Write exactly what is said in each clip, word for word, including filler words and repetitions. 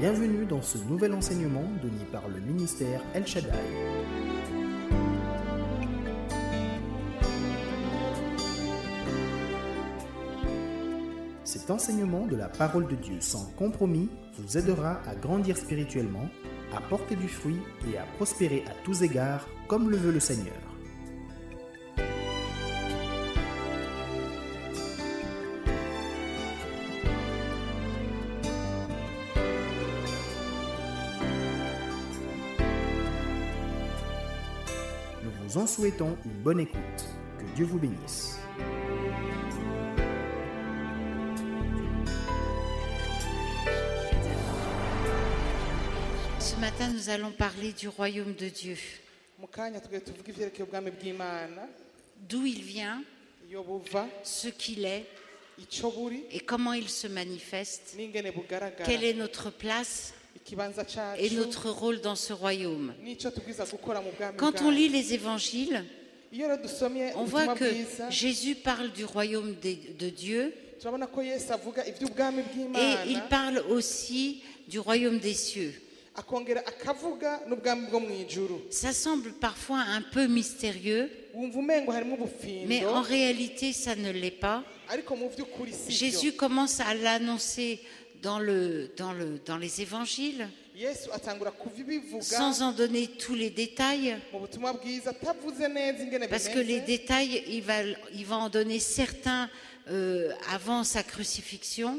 Bienvenue dans ce nouvel enseignement donné par le ministère El Shaddai. Cet enseignement de la parole de Dieu sans compromis vous aidera à grandir spirituellement, à porter du fruit et à prospérer à tous égards comme le veut le Seigneur. Nous vous en souhaitons une bonne écoute. Que Dieu vous bénisse. Ce matin, nous allons parler du royaume de Dieu. D'où il vient, ce qu'il est et comment il se manifeste. Quelle est notre place et notre rôle dans ce royaume. Quand on lit les évangiles, on voit que Jésus parle du royaume de Dieu et il parle aussi du royaume des cieux. Ça semble parfois un peu mystérieux, mais en réalité ça ne l'est pas. Jésus commence à l'annoncer dans, le, dans, le, dans les évangiles, sans en donner tous les détails, parce que les détails, il va, il va en donner certains euh, avant sa crucifixion,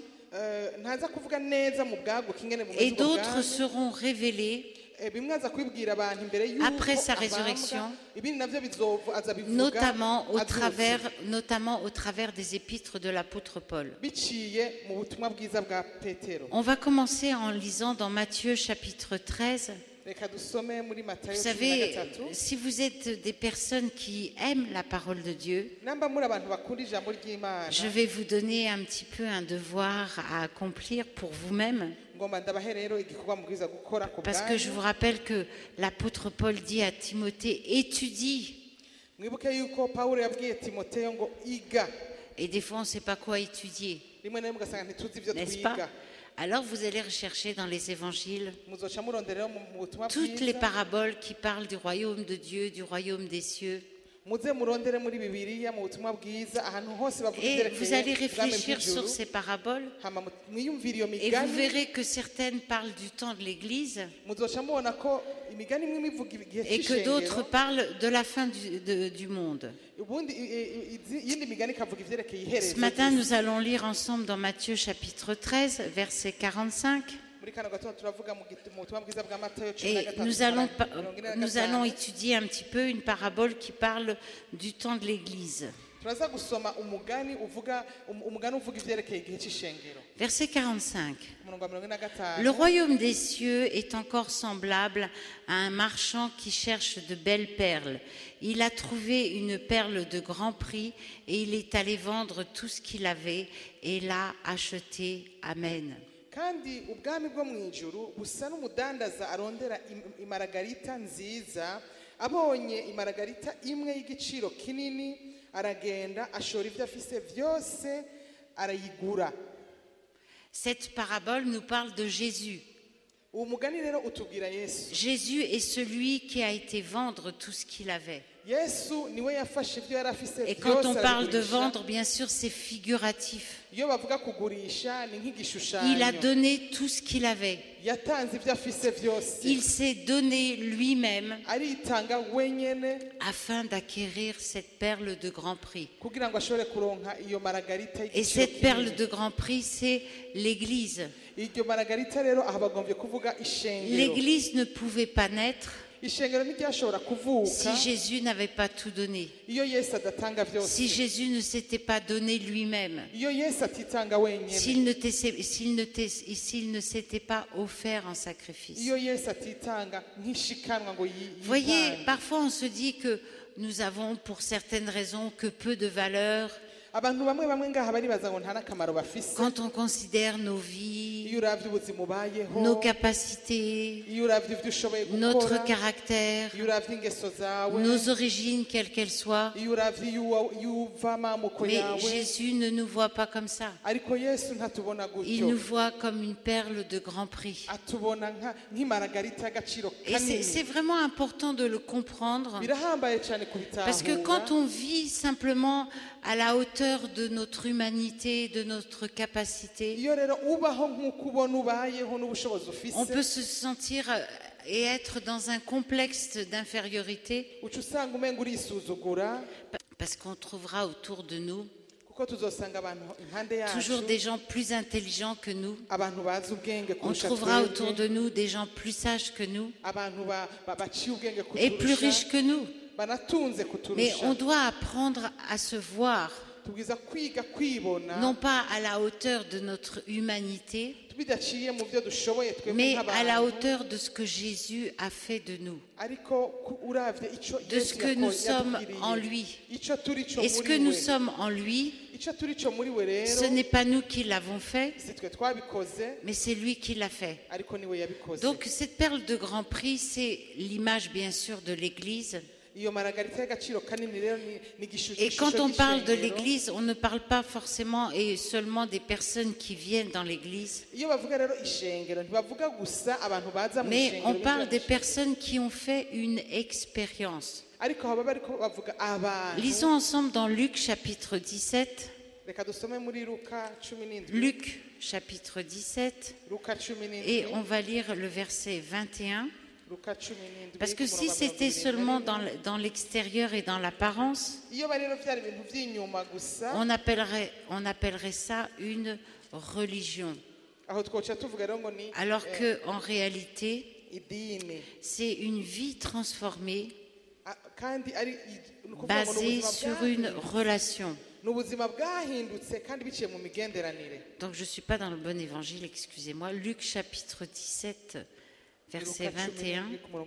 et d'autres seront révélés après sa résurrection, notamment au travers, notamment au travers des épîtres de l'apôtre Paul. On va commencer en lisant dans Matthieu chapitre treize. Vous savez, si vous êtes des personnes qui aiment la parole de Dieu, je vais vous donner un petit peu un devoir à accomplir pour vous-même. Parce que je vous rappelle que l'apôtre Paul dit à Timothée, étudie. Et des fois, on ne sait pas quoi étudier, n'est-ce pas? Alors vous allez rechercher dans les évangiles toutes les paraboles qui parlent du royaume de Dieu, du royaume des cieux. Et vous allez réfléchir sur ces paraboles et vous verrez que certaines parlent du temps de l'Église et que d'autres parlent de la fin du, de, du monde. Ce matin, nous allons lire ensemble dans Matthieu chapitre treize, verset quarante-cinq. Et nous allons, nous allons étudier un petit peu une parabole qui parle du temps de l'Église. Verset quarante-cinq. Le royaume des cieux est encore semblable à un marchand qui cherche de belles perles. Il a trouvé une perle de grand prix et il est allé vendre tout ce qu'il avait et l'a achetée. Amen. Kandi ubwami bwo mu ijuru busa n'umudandaza arondera imaragarita nziza, abonye imaragarita imwe y'igiciro kinini aragenda ashora ibyo afise byose arayigura. Cette parabole nous parle de Jésus. Jésus est celui qui a été vendre tout ce qu'il avait. Et quand on parle de vendre, bien sûr, c'est figuratif. Il a donné tout ce qu'il avait. Il s'est donné lui-même afin d'acquérir cette perle de grand prix. Et cette perle de grand prix, c'est l'Église. L'Église ne pouvait pas naître si Jésus n'avait pas tout donné, si Jésus ne s'était pas donné lui-même, s'il ne, s'il ne, s'il ne s'était pas offert en sacrifice. Voyez, parfois on se dit que nous avons pour certaines raisons que peu de valeur. Quand on considère nos vies, nos capacités, notre caractère, nos origines, quelles qu'elles soient. Mais Jésus ne nous voit pas comme ça. Il nous voit comme une perle de grand prix. Et c'est, c'est vraiment important de le comprendre, parce que quand on vit simplement à la hauteur de notre humanité, de notre capacité, on peut se sentir et être dans un complexe d'infériorité, parce qu'on trouvera autour de nous toujours des gens plus intelligents que nous. On trouvera autour de nous des gens plus sages que nous et plus riches que nous. Mais on doit apprendre à se voir, non pas à la hauteur de notre humanité, mais à la hauteur de ce que Jésus a fait de nous, de ce que nous sommes en lui. Et ce que nous sommes en lui, ce n'est pas nous qui l'avons fait, mais c'est lui qui l'a fait. Donc cette perle de grand prix, c'est l'image bien sûr de l'Église. Et quand on parle de l'Église, on ne parle pas forcément et seulement des personnes qui viennent dans l'Église, mais on parle des personnes qui ont fait une expérience. Lisons ensemble dans Luc chapitre dix-sept. Luc chapitre dix-sept, et on va lire le verset vingt et un. Parce que si c'était seulement dans, dans l'extérieur et dans l'apparence, on appellerait, on appellerait ça une religion. Alors qu'en réalité, c'est une vie transformée basée sur une relation. Donc je ne suis pas dans le bon évangile, excusez-moi. Luc chapitre dix-sept, verset vingt et un.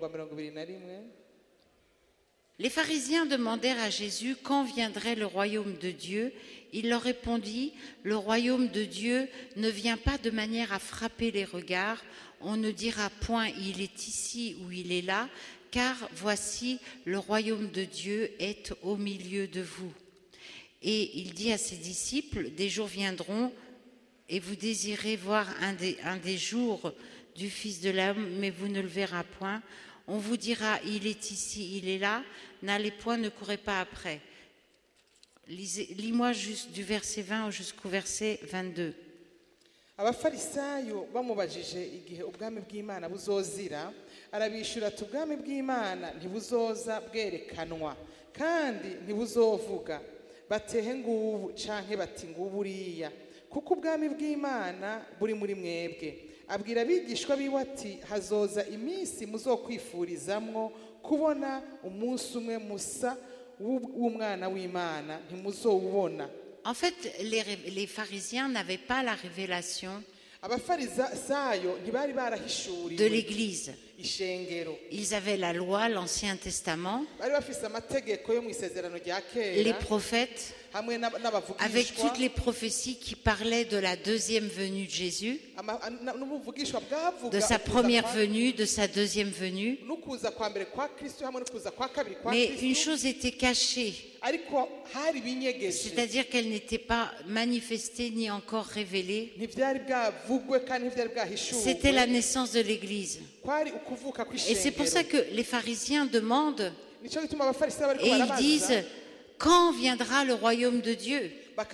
Les pharisiens demandèrent à Jésus quand viendrait le royaume de Dieu. Il leur répondit, le royaume de Dieu ne vient pas de manière à frapper les regards. On ne dira point il est ici ou il est là, car voici le royaume de Dieu est au milieu de vous. Et il dit à ses disciples, des jours viendront et vous désirez voir un des, un des jours du Fils de l'homme, mais vous ne le verrez point. On vous dira, il est ici, il est là, n'allez point, ne courez pas après. Lisez, lis-moi juste du verset vingt jusqu'au verset vingt-deux. Abafarisayo bamubajije igihe ubwami bw'Imana buzozira arabishura ati ubwami bw'Imana ntibuzoza bwerekanwa kandi ntibuzovuga batehe ngubu canke bati nguburiya kuko ubwami bw'Imana buri muri mwebwe. Abwira abigishwa biwe ati hazoza iminsi muzokwifurizamwo kubona umunsi umwe musa w'umwana w'Imana ntimuzowubona. En fait, les, les pharisiens n'avaient pas la révélation de l'Église. Ils avaient la loi, l'Ancien Testament, les prophètes, avec toutes les prophéties qui parlaient de la deuxième venue de Jésus, de sa première venue, de sa deuxième venue. Mais une chose était cachée, c'est-à-dire qu'elle n'était pas manifestée ni encore révélée. C'était la naissance de l'Église. Et c'est pour ça que les pharisiens demandent et ils disent, quand viendra le royaume de Dieu?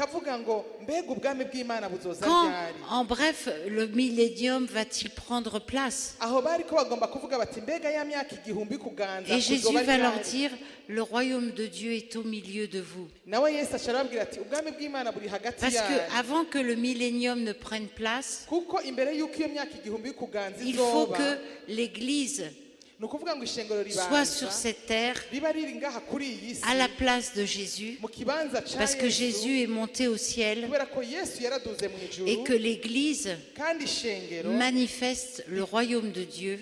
Quand, en bref, le millénium va-t-il prendre place? Et Jésus va leur dire, le royaume de Dieu est au milieu de vous. Parce que avant que le millénium ne prenne place, il faut que l'Église soit sur cette terre, à la place de Jésus, parce que Jésus est monté au ciel et que l'Église manifeste le royaume de Dieu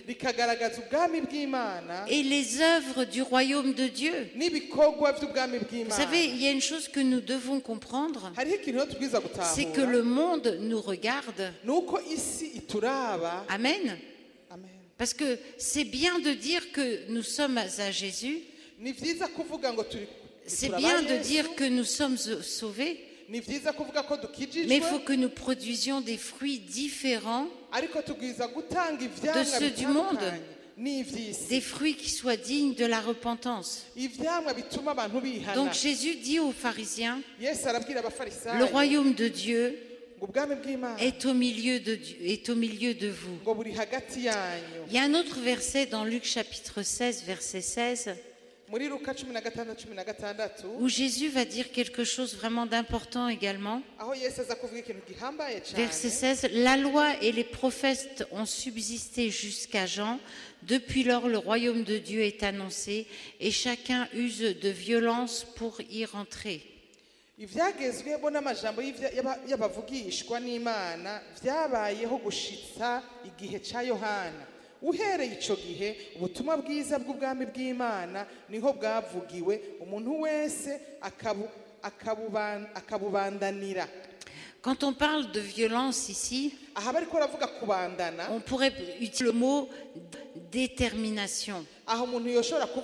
et les œuvres du royaume de Dieu. Vous savez, il y a une chose que nous devons comprendre, c'est que le monde nous regarde. Amen. Parce que c'est bien de dire que nous sommes à Jésus, c'est bien de dire que nous sommes sauvés, mais il faut que nous produisions des fruits différents de ceux du monde, des fruits qui soient dignes de la repentance. Donc Jésus dit aux pharisiens, le royaume de Dieu est au milieu de Dieu, est au milieu de vous. Il y a un autre verset dans Luc chapitre seize, verset seize, où Jésus va dire quelque chose vraiment d'important également. Verset seize, la loi et les prophètes ont subsisté jusqu'à Jean. Depuis lors, le royaume de Dieu est annoncé et chacun use de violence pour y rentrer. ibyagezweho n'amajambo y'abavugishwa n'Imana byabayeho gushitsa igihe cya Yohana. Uhereye icyo gihe ubutumwa bwiza bw'ubwami bw'Imana niho bwavugiwe, umuntu wese akabubandanira. Quand on parle de violence ici, on pourrait utiliser le mot détermination. Vous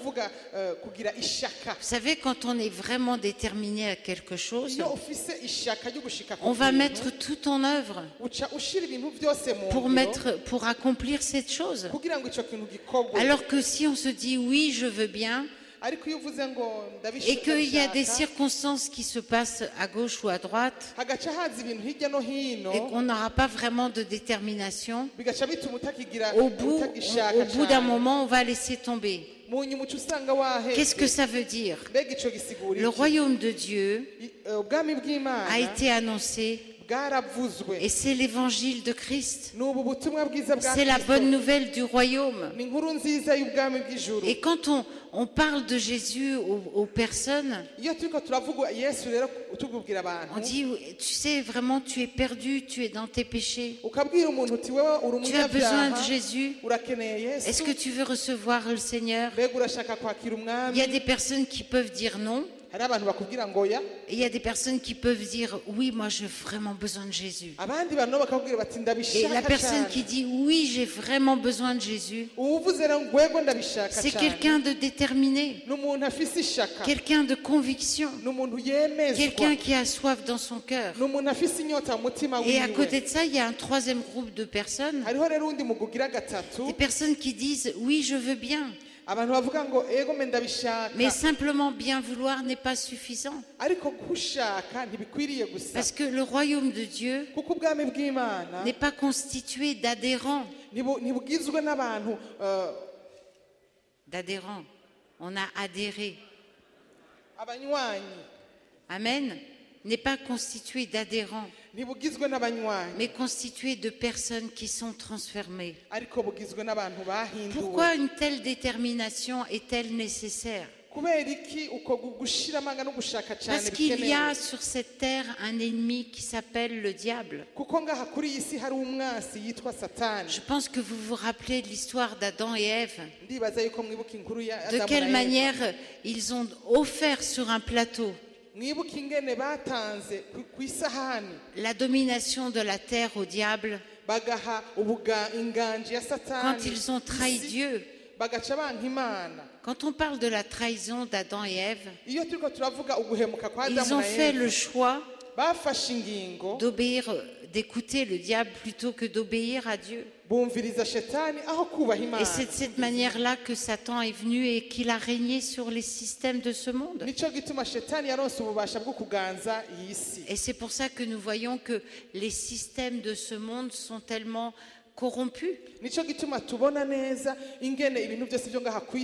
savez, quand on est vraiment déterminé à quelque chose, on va mettre tout en œuvre pour, mettre, pour accomplir cette chose. Alors que si on se dit oui, je veux bien, et qu'il y a des circonstances qui se passent à gauche ou à droite et qu'on n'aura pas vraiment de détermination, au bout, on, au bout d'un moment, on va laisser tomber. Qu'est-ce que ça veut dire? Le royaume de Dieu a été annoncé. Et c'est l'évangile de Christ. C'est la bonne nouvelle du royaume. Et quand on, on parle de Jésus aux, aux personnes, on dit, tu sais, vraiment, tu es perdu, tu es dans tes péchés. Tu as besoin de Jésus. Est-ce que tu veux recevoir le Seigneur? Il y a des personnes qui peuvent dire non. Et il y a des personnes qui peuvent dire oui, moi j'ai vraiment besoin de Jésus. Et la personne qui dit oui, j'ai vraiment besoin de Jésus, c'est quelqu'un de déterminé, quelqu'un de conviction, quelqu'un qui a soif dans son cœur. Et à côté de ça, il y a un troisième groupe de personnes, des personnes qui disent oui, je veux bien. Mais simplement bien vouloir n'est pas suffisant. Parce que le royaume de Dieu n'est pas constitué d'adhérents. D'adhérents. On a adhéré. Amen. N'est pas constitué d'adhérents, mais constitué de personnes qui sont transformées. Pourquoi une telle détermination est-elle nécessaire? Parce qu'il y a sur cette terre un ennemi qui s'appelle le diable. Je pense que vous vous rappelez de l'histoire d'Adam et Ève. De quelle manière ils ont offert sur un plateau la domination de la terre au diable quand ils ont trahi Dieu. Quand on parle de la trahison d'Adam et Ève, ils ont fait le choix d'obéir, d'écouter le diable plutôt que d'obéir à Dieu. Et c'est de cette manière-là que Satan est venu et qu'il a régné sur les systèmes de ce monde. Et c'est pour ça que nous voyons que les systèmes de ce monde sont tellement corrompus.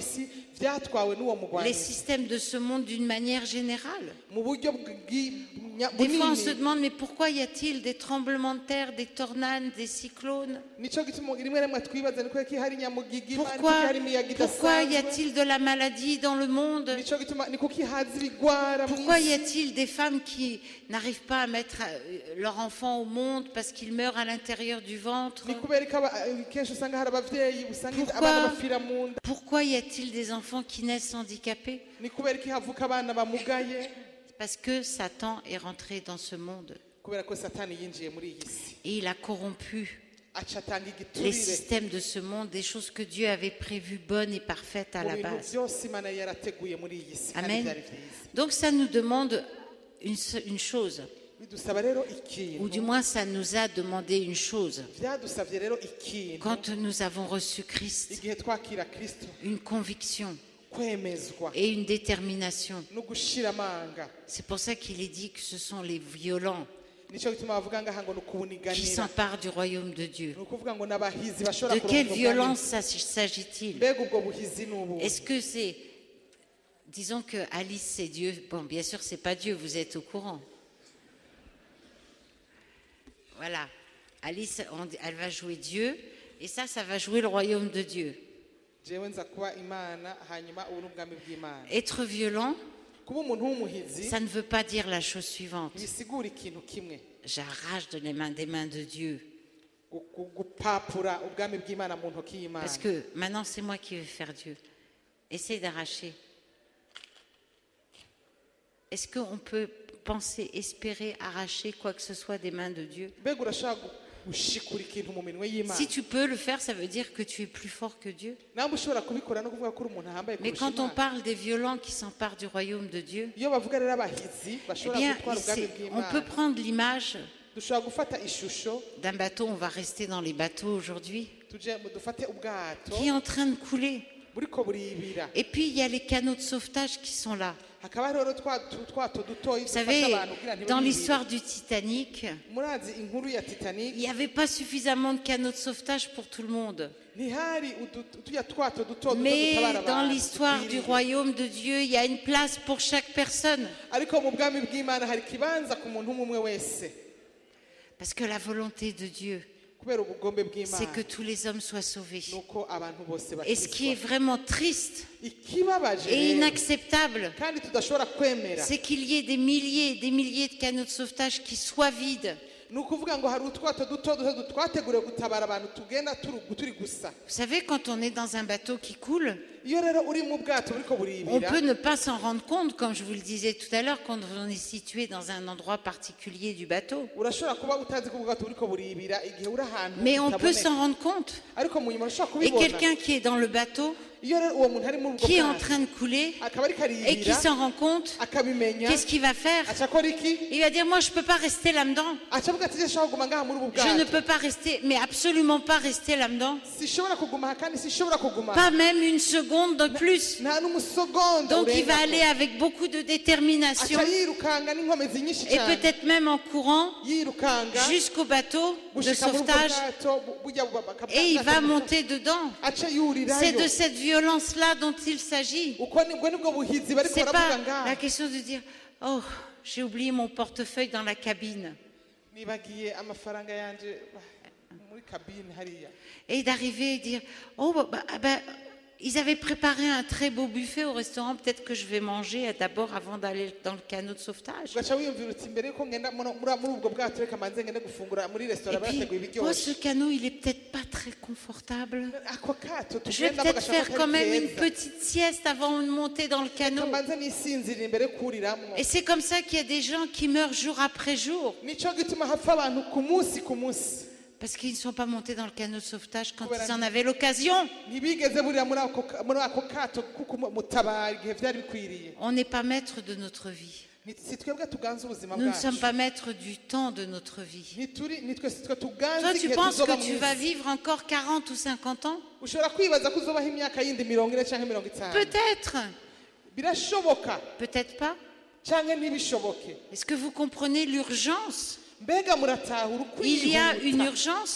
Les systèmes de ce monde d'une manière générale. nya- Des fois, on munini. se demande, mais pourquoi y a-t-il des tremblements de terre, des tornades, des cyclones? Nico gituma rimwe rimwe twibaza ni kuki hari nyamugigi Imana, Pourquoi, kuki hari imiyaga pourquoi y idasanzwe. a-t-il de la maladie dans le monde? Nico gituma ni kuki haza ibigwara Pourquoi y mw'isi. a-t-il des femmes qui n'arrivent pas à mettre euh, leur enfant au monde parce qu'ils meurent à l'intérieur du ventre? Ni kubera ko aba- kenshi usanga hari abavyeyi usanga Pourquoi? abana bapfira mu nda. Pourquoi y a-t-il des enfants qui naissent handicapés? Ni kubera ko havuka abana bamugaye. Parce que Satan est rentré dans ce monde Kubera ko satani yinjiye muri iyi si et il a corrompu aca atanga les igiturire systèmes de ce monde, des choses que Dieu avait prévues bonnes et parfaites à mu la bintu base. byose Imana yarateguye muri iyi si kandi Amen. byari byiza. Donc ça nous demande une, se- une chose, Bidusaba rero ou du ikintu moins ça nous a demandé une chose. byadusabye rero ikintu Quand nous avons reçu Christ, igihe twakira Kristo une conviction kwemezwa et une détermination. no gushira amanga. C'est pour ça qu'il est dit que ce sont les violents Nico gituma bavuga ngaha ngo ni qui ukubuniganira. s'emparent du royaume de Dieu. Ni ukuvuga ngo n'abahizi bashobora De quelle kuronka violence ubwami. ça- s'agit-il? Mbega ubwo buhizi ni ubu. Est-ce que c'est... Disons que Alice c'est Dieu. Bon, bien sûr, c'est pas Dieu, vous êtes au courant. Voilà. Alice, on- elle va jouer Dieu, et ça, ça va jouer le royaume de Dieu. Jewe nza kuba Imana hanyuma ubu ni ubwami bw'Imana. Être violent, Kuba umuntu w'umuhizi ça ne veut pas dire la chose suivante. ntibisigura ikintu kimwe. J'arrache de les mains, des mains de Dieu. Gu- gu- Gupapura ubwami bw'Imana mu ntoki y'Imana. Parce que maintenant, c'est moi qui vais faire Dieu. Essaye d'arracher. Est-ce qu'on peut penser, espérer, arracher quoi que ce soit des mains de Dieu? Mbega urashaka gu- gushikura ikintu mu minwe y'Imana. Si tu peux le faire, ça veut dire que tu es plus fort que Dieu. Nawe ushobora kubikora no kuvuga ko uri umuntu ahambaye Mais kurusha quand on Imana. parle des violents qui s'emparent du royaume de Dieu, Iyo bavuga rero abahizi eh bashobora bien, gutwara ubwami c'est- on bw'Imana. peut prendre l'image Dushobora gufata ishusho d'un bateau, on va rester dans les bateaux aujourd'hui, tuje mu- dufate ubwato qui est en train de couler. buriko buribira. Et puis, il y a les canaux de sauvetage qui sont là. Hakaba rero twa tu- twato dutoyi Vous dufasha savez, abantu kugira dans ntibibire. l'histoire du Titanic, Murazi inkuru ya Titanic il n'y avait pas suffisamment de canaux de sauvetage pour tout le monde. ntihari udu- tuya twato duto duto Mais dutabara dans abantu l'histoire du dukwiriye. royaume de Dieu, il y a une place pour chaque personne. Ariko mu bwami bw'Imana hari ikibanza ku muntu umwe umwe wese. Parce que la volonté de Dieu, Kubera ubugombe c'est bw'Imana que tous les hommes soient sauvés. nuko abantu bose Et ce qui est bakizwa. vraiment triste Ikibabaje et rero, inacceptable, kandi tudashobora kwemera c'est qu'il y ait des milliers et des milliers de canaux de sauvetage qui soient vides. ni ukuvuga ngo hari utwato duto duto twateguriwe gutabara abantu tugenda turi turi gusa. Vous savez, quand on est dans un bateau qui coule, Iyo rero uri mu bwato buriko on buribira peut ne pas s'en rendre compte, comme je vous le disais tout à l'heure, quand on est situé dans un endroit particulier du bateau. urashobora kuba utazi ko ubwato buriko buribira igihe uri ahantu Mais on peut hataboneka. s'en rendre compte. Ariko mu nyuma urashobora Et kubibona. quelqu'un qui est dans le bateau, Iyo rero uwo muntu ari muri ubwo qui est en bwato train de couler, akaba ariko et qui aribira s'en rend compte, akabimenya qu'est-ce qu'il va faire? aca akora iki Il va dire, moi, je ne peux pas rester là-dedans. aca avuga ati ndashobora kuguma ngaha muri ubu Je ne bwato peux pas rester, mais absolument pas rester là-dedans. sishobora kuguma aha kandi sishobora kuguma Pas même une seconde de plus. nta n'umusogonda Donc il va urengako. aller avec beaucoup de détermination aca yirukanga n'inkomezi nyinshi et cyane peut-être même en courant yirukanga jusqu'au bateau de gushika muri ubwo sauvetage bwato bu- bujya bu- baka- et il va bwata- monter dedans. aca C'est yurirayo de cette violence-là dont il s'agit. uko nibwo nibwo buhizi bariko C'est baravuga pas ngaha la question de dire, oh, j'ai oublié mon portefeuille dans la cabine. nibagiye amafaranga yanje bah, muri kabine hariya Et d'arriver et dire, oh, bah, bah, ah bah, ils avaient préparé un très beau buffet au restaurant, peut-être que je vais manger d'abord avant d'aller dans le canot de sauvetage. ugaca wiyumvira uti mbere yuko ngenda muri muri ubwo bwato reka manze ngende gufungura muri Et resitora puis, barateguye moi, ce ibiryoshye canot, il est peut-être pas très confortable. ako kato Je vais tugenda peut-être bagashaka faire ko quand ari même une keza. petite sieste avant de monter dans le Reka canot. mbanze nisinzirire imbere yo kuriramwo Et c'est comme ça qu'il y a des gens qui meurent jour après jour nico gituma hapfa abantu ku munsi ku munsi parce qu'ils ne sont pas montés dans le canot de sauvetage quand ils en avaient l'occasion. ntibigeze burira muri ako ka- muri ako kato k'umutabara igihe byari bikwiriye On n'est pas maître de notre vie. Ni- si twebwe tuganze ubuzima Nous ne sommes bwacu pas maîtres du temps de notre vie. Nituri- nitwe si twe tuganze Toi, tu igihe penses tuzoba que mu tu vas isi. vivre encore quarante ou cinquante ans? ushobora kwibaza ko uzobaho imyaka yindi mirongo ine cyangwa mirongo itanu Peut-être. birashoboka Peut-être pas. cyangwa ntibishoboke Est-ce que vous comprenez l'urgence? mbega muratahura Il y a une ukwihuta urgence.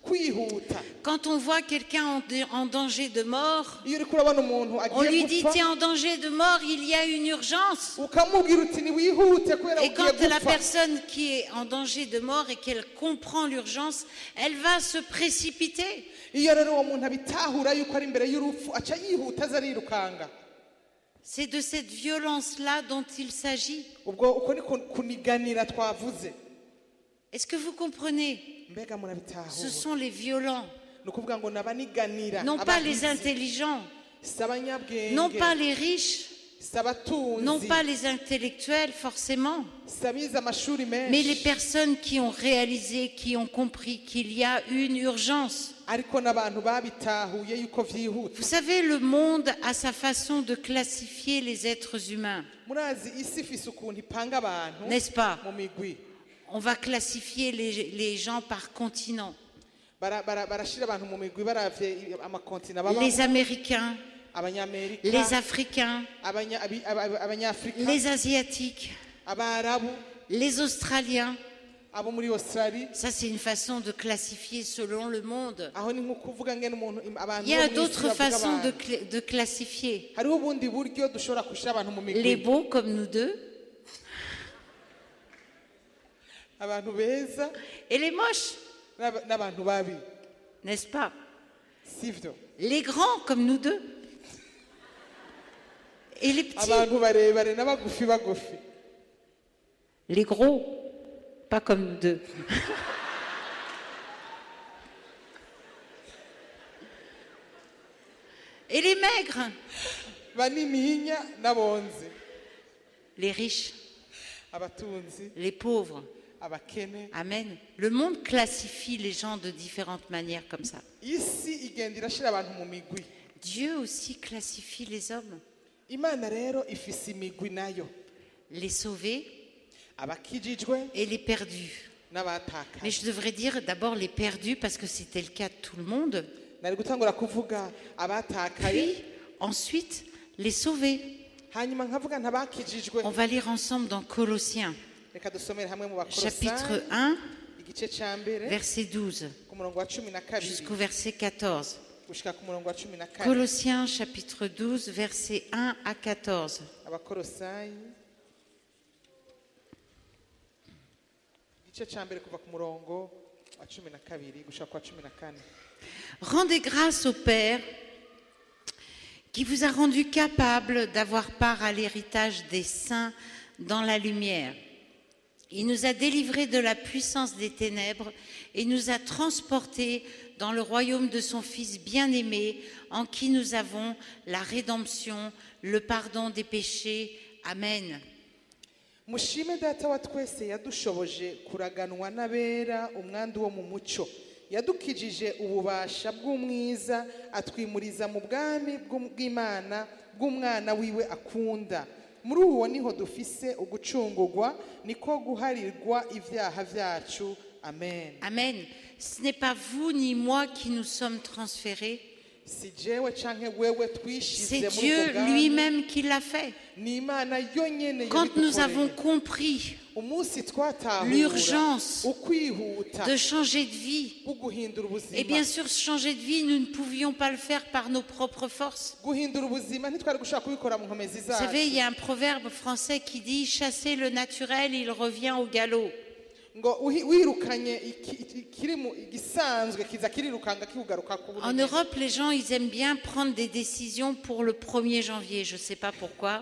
Quand on voit quelqu'un en danger de mort, on lui dit « tu es en danger de mort, il y a une urgence ». Et quand la personne qui est en danger de mort et qu'elle comprend l'urgence, elle va se précipiter. C'est de cette violence-là dont il s'agit. Est-ce que vous comprenez? Ce sont les violents, non pas les intelligents, non pas les riches, non pas les intellectuels forcément, mais les personnes qui ont réalisé, qui ont compris qu'il y a une urgence. Vous savez, le monde a sa façon de classifier les êtres humains, n'est-ce pas? On va classifier les, les gens par continent. Les Américains, les Africains, les Asiatiques, les Australiens. Ça, c'est une façon de classifier selon le monde. Il y a d'autres façons de, cl- de classifier. Les beaux comme nous deux. Et les moches, n'est-ce pas? Les grands comme nous deux. Et les petits. Les gros, pas comme nous deux. Et les maigres. Les riches. Les pauvres. Amen. Le monde classifie les gens de différentes manières comme ça. Dieu aussi classifie les hommes. Les sauvés et les perdus. Mais je devrais dire d'abord les perdus parce que c'était le cas de tout le monde. Puis ensuite les sauvés. On va lire ensemble dans Colossiens. Chapitre un, verset douze, jusqu'au verset quatorze. Colossiens, chapitre douze, verset un à quatorze. Rendez grâce au Père qui vous a rendu capable d'avoir part à l'héritage des saints dans la lumière. Il nous a délivrés de la puissance des ténèbres et nous a transportés dans le royaume de son Fils bien-aimé, en qui nous avons la rédemption, le pardon des péchés. Amen. Mushime data wa twese yadushoboje kuraganwa n'abera umwandu wo mu mucyo yadukijije ububasha bw'umwiza atwimuriza mu bwami bw'Imana bw'umwana wiwe akunda. Muri uwo niho dufise ugucungurwa niko guharirwa ivyaha vyacu. Amen. Amen. Ce n'est pas vous ni moi qui nous sommes transférés. C'est Dieu lui-même qui l'a fait. Quand nous avons compris l'urgence de changer de vie, et bien sûr changer de vie, nous ne pouvions pas le faire par nos propres forces. Vous savez, il y a un proverbe français qui dit « Chasser le naturel, il revient au galop ». En Europe, les gens, ils aiment bien prendre des décisions pour le premier janvier. Je ne sais pas pourquoi.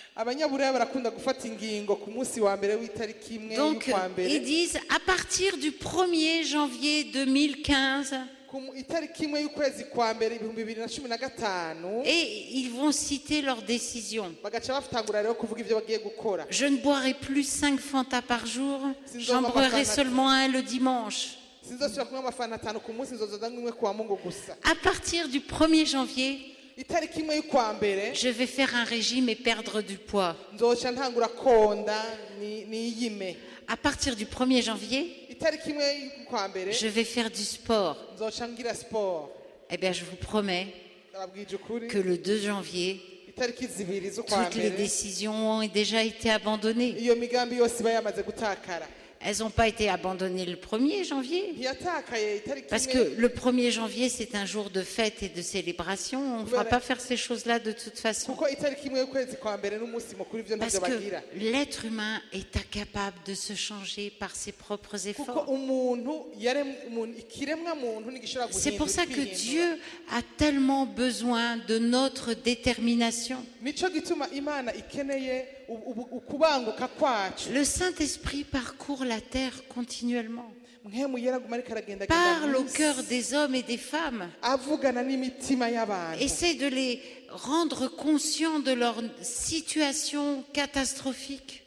Donc, ils disent à partir du premier janvier deux mille quinze. Et ils vont citer leurs décisions. Je ne boirai plus cinq Fanta par jour, j'en boirai seulement un le dimanche. À partir du premier janvier, je vais faire un régime et perdre du poids. À partir du premier janvier, je vais faire du sport. Eh bien, je vous promets que le deux janvier, toutes les décisions ont déjà été abandonnées. elles n'ont pas été abandonnées le premier janvier. Parce que le premier janvier, c'est un jour de fête et de célébration. On ne fera pas faire ces choses-là de toute façon. Parce que l'être humain est incapable de se changer par ses propres efforts. C'est pour ça que Dieu a tellement besoin de notre détermination. Le Saint-Esprit parcourt la terre continuellement. Parle au cœur des hommes et des femmes. Essaie de les rendre conscients de leur situation catastrophique.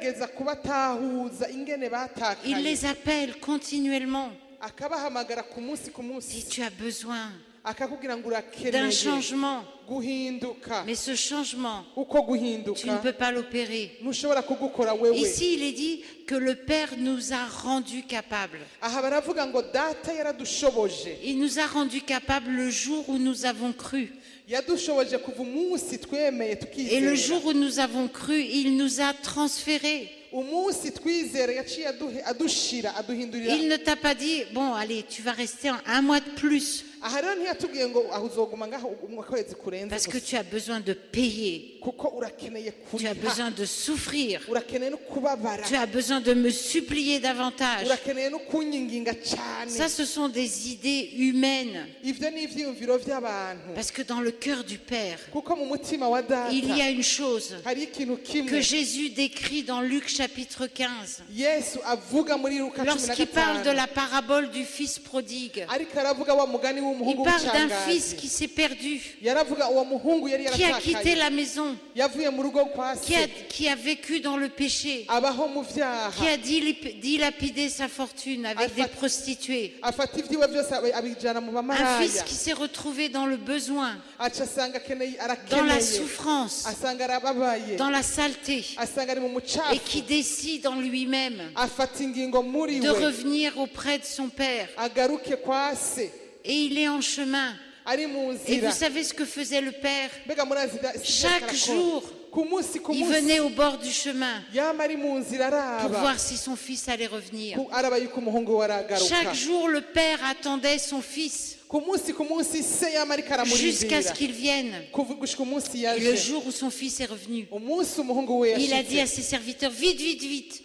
Il les appelle continuellement. Si tu as besoin d'un changement, mais ce changement, tu ne peux pas l'opérer. Ici, il est dit que le Père nous a rendus capables. Il nous a rendus capables le jour où nous avons cru. Et le jour où nous avons cru, il nous a transférés. Il ne t'a pas dit, bon, allez, tu vas rester un mois de plus. Parce que tu as besoin de payer. Tu as besoin de souffrir. Tu as besoin de me supplier davantage. Ça, ce sont des idées humaines. Parce que dans le cœur du Père, il y a une chose que Jésus décrit dans Luc chapitre quinze. Lorsqu'il parle de la parabole du fils prodigue, il parle d'un fils qui s'est perdu, qui a quitté la maison, qui a, qui a vécu dans le péché, qui a dilapidé sa fortune avec des prostituées. Un fils qui s'est retrouvé dans le besoin, dans la souffrance, dans la saleté, et qui décide en lui-même de revenir auprès de son père. Et il est en chemin. Et vous savez ce que faisait le père? Chaque jour, il venait au bord du chemin pour voir si son fils allait revenir. Chaque jour, le père attendait son fils jusqu'à ce qu'il vienne. Et le jour où son fils est revenu, il a dit à ses serviteurs, vite, vite, vite,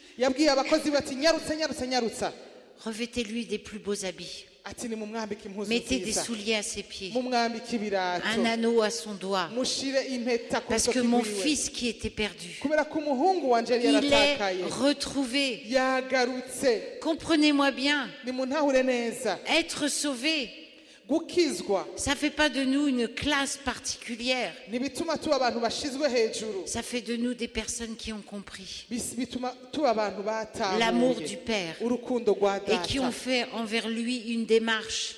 revêtez-lui des plus beaux habits. Mettez des souliers à ses pieds, un anneau à son doigt, parce que mon fils qui était perdu, il est retrouvé. Comprenez-moi bien, être sauvé, ça ne fait pas de nous une classe particulière. Ça fait de nous des personnes qui ont compris l'amour du Père et qui ont fait envers lui une démarche.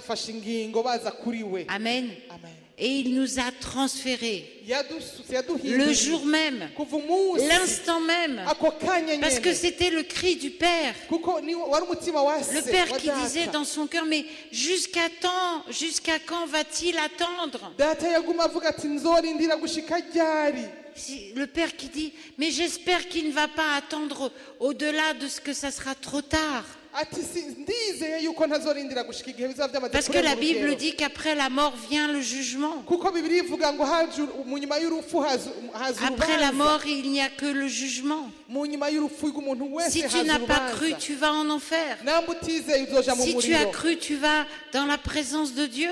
Amen. Et il nous a transférés le jour même, l'instant même, parce que c'était le cri du Père. Le Père qui disait dans son cœur, mais jusqu'à temps, jusqu'à quand va-t-il attendre? Le Père qui dit, mais j'espère qu'il ne va pas attendre au-delà de ce que ça sera trop tard. Parce que la Bible dit qu'après la mort vient le jugement. Après la mort, il n'y a que le jugement. Si tu n'as pas cru, tu vas en enfer. Si tu as cru, tu vas dans la présence de Dieu.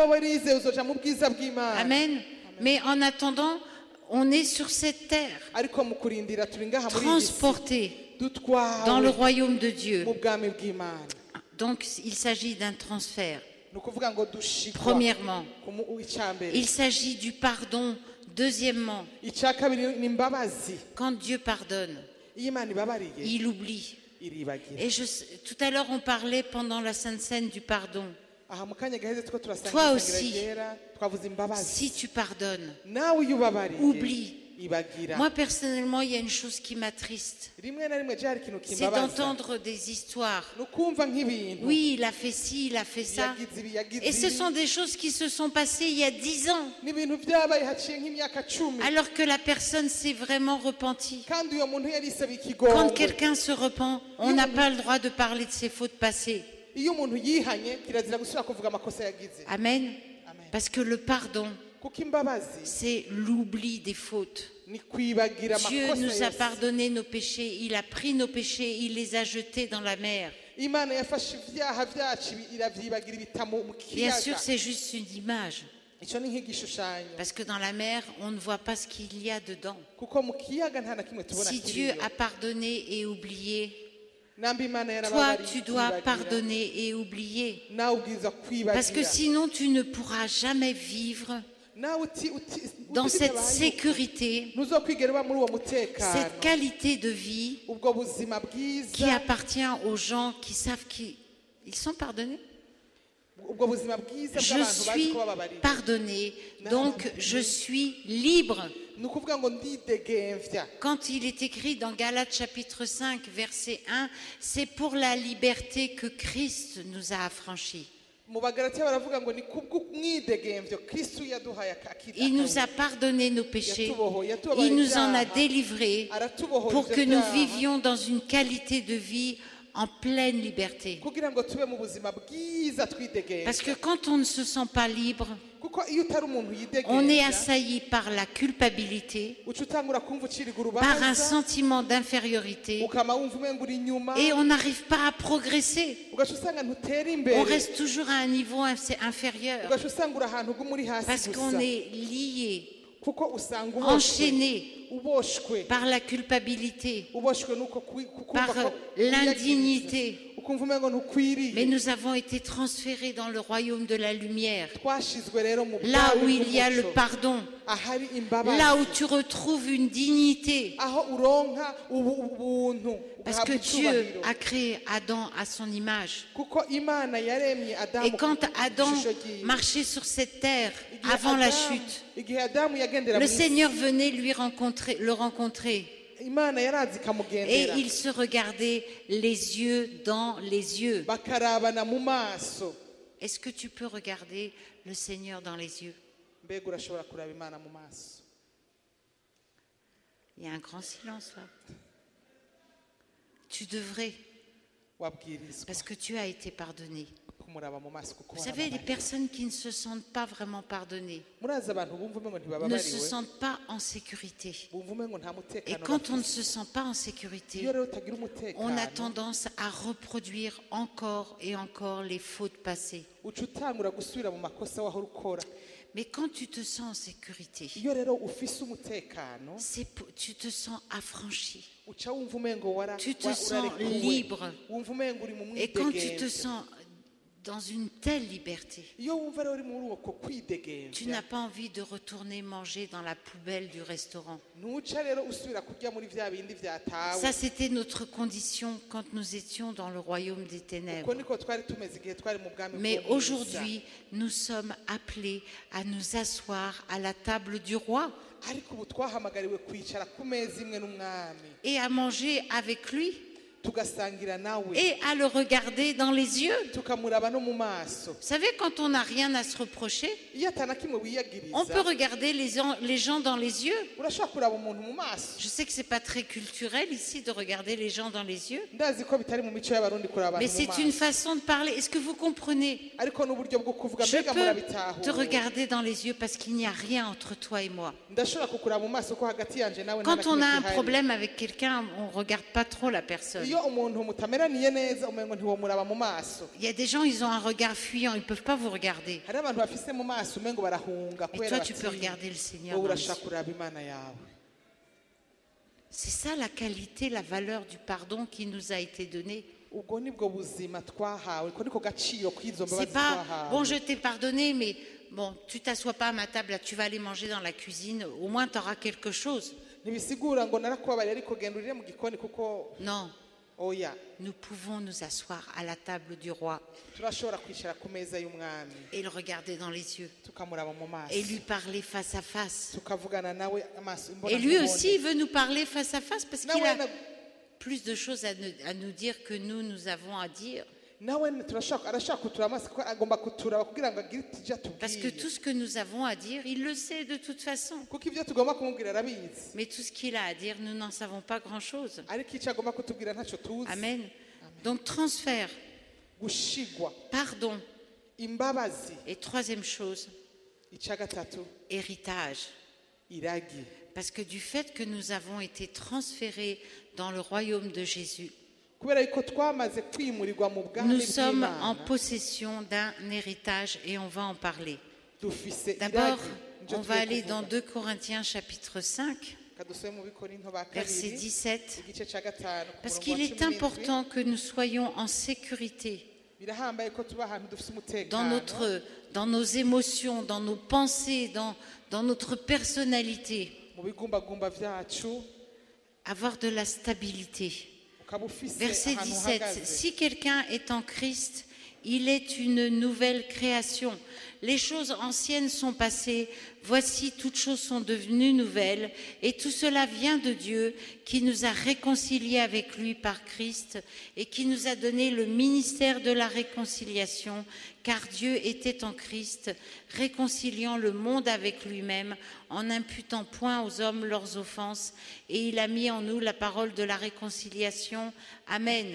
Amen. Mais en attendant, on est sur cette terre, transporté dans le royaume de Dieu. Donc il s'agit d'un transfert. Premièrement, il s'agit du pardon. Deuxièmement, quand Dieu pardonne, il oublie. Et je, tout à l'heure on parlait pendant la Sainte Seine du pardon. Toi aussi, si tu pardonnes, oublie Moi, personnellement, il y a une chose qui m'attriste. C'est d'entendre des histoires. Oui, il a fait ci, il a fait ça. Et ce sont des choses qui se sont passées il y a dix ans. Alors que la personne s'est vraiment repentie. Quand quelqu'un se repent, on n'a pas le droit de parler de ses fautes passées. Amen. Parce que le pardon, c'est l'oubli des fautes. Dieu nous a pardonné nos péchés, il a pris nos péchés, il les a jetés dans la mer. Bien sûr, c'est juste une image. Parce que dans la mer, on ne voit pas ce qu'il y a dedans. Si Dieu a pardonné et oublié, toi, tu dois pardonner et oublier. Parce que sinon, tu ne pourras jamais vivre dans cette sécurité, cette qualité de vie qui appartient aux gens qui savent qu'ils sont pardonnés. Je suis pardonné, donc je suis libre. Quand il est écrit dans Galates chapitre cinq, verset un, c'est pour la liberté que Christ nous a affranchis. Il nous a pardonné nos péchés, il nous en a délivrés pour que nous vivions dans une qualité de vie en pleine liberté. Parce que quand on ne se sent pas libre, on est assailli par la culpabilité, par un sentiment d'infériorité, et on n'arrive pas à progresser. On reste toujours à un niveau inférieur, parce qu'on est lié, enchaîné par la culpabilité, par l'indignité. Mais nous avons été transférés dans le royaume de la lumière, là où il y a le pardon, là où tu retrouves une dignité. Parce que Dieu a créé Adam à son image. Et quand Adam marchait sur cette terre avant la chute, le Seigneur venait lui rencontrer, le rencontrer. Et ils se regardaient les yeux dans les yeux. Est-ce que tu peux regarder le Seigneur dans les yeux? Il y a un grand silence là. Tu devrais, parce que tu as été pardonné. Vous savez, les personnes qui ne se sentent pas vraiment pardonnées ne se sentent pas en sécurité. Et quand on ne se sent pas en sécurité, on a tendance à reproduire encore et encore les fautes passées. Mais quand tu te sens en sécurité, c'est, tu te sens affranchi. Tu te sens libre. Et quand tu te sens dans une telle liberté, tu n'as pas envie de retourner manger dans la poubelle du restaurant. Ça, c'était notre condition quand nous étions dans le royaume des ténèbres. Mais aujourd'hui, nous sommes appelés à nous asseoir à la table du roi et à manger avec lui et à le regarder dans les yeux. Vous savez, quand on n'a rien à se reprocher, on peut regarder les gens, les gens dans les yeux. Je sais que ce n'est pas très culturel ici de regarder les gens dans les yeux, mais c'est une façon de parler. Est-ce que vous comprenez? Je peux te regarder dans les yeux parce qu'il n'y a rien entre toi et moi. Quand on a un problème avec quelqu'un, on ne regarde pas trop la personne. Il y a des gens, ils ont un regard fuyant, ils ne peuvent pas vous regarder. Et toi, tu peux regarder le Seigneur dans les yeux. C'est ça la qualité, la valeur du pardon qui nous a été donnée. C'est pas, bon, je t'ai pardonné, mais bon, tu t'assois pas à ma table, là, tu vas aller manger dans la cuisine, au moins tu auras quelque chose. Non. oya Nous pouvons nous asseoir à la table du roi turashobora kwicara ku meza y'umwami et le regarder dans les yeux tukamuraba mu maso et lui parler face à face. tukavugana nawe amaso imbona Et lui nkubone. aussi veut nous parler face à face parce qu'il nawe a na- plus de choses à nous, à nous dire que nous, nous avons à dire. nawe turashaka arashaka kutura amaso kuko agomba kuturaba kugira ngo agire icyo Parce que atubwire tout ce que nous avons à dire, il le sait de toute façon. kuko ibyo tugomba kumubwira arabizi Mais tout ce qu'il a à dire, nous n'en savons pas grand-chose. ariko icyo agomba kutubwira ntacyo tuzi Amen. Donc transfert, gushigwa pardon. imbabazi Et troisième chose, icya gatatu héritage. iragi Parce que du fait que nous avons été transférés dans le royaume de Jésus, kubera yuko twamaze kwimurirwa mu bwami nous sommes en bw'Imana possession d'un héritage et on va en parler. dufise D'abord, iragi Nibyo on va tugiye aller kuvuga. dans deux Corinthiens chapitre cinq, Reka dusome mu Bikorinto ba verset kabiri dix-sept. igice cya gatanu ku Parce murongo qu'il wa est cumi n'indwi. important que nous soyons en sécurité birahambaye ko tuba ahantu dufite dans, umutekano notre, dans nos émotions, dans nos pensées, dans, dans notre personnalité, mu bigumbagumba byacu avoir de la stabilité. ukaba ufise Verset ahantu dix-sept. uhagaze Si quelqu'un est en Christ, il est une nouvelle création. Les choses anciennes sont passées, voici toutes choses sont devenues nouvelles, et tout cela vient de Dieu qui nous a réconciliés avec lui par Christ et qui nous a donné le ministère de la réconciliation, car Dieu était en Christ, réconciliant le monde avec lui-même, en n'imputant point aux hommes leurs offenses, et il a mis en nous la parole de la réconciliation. Amen.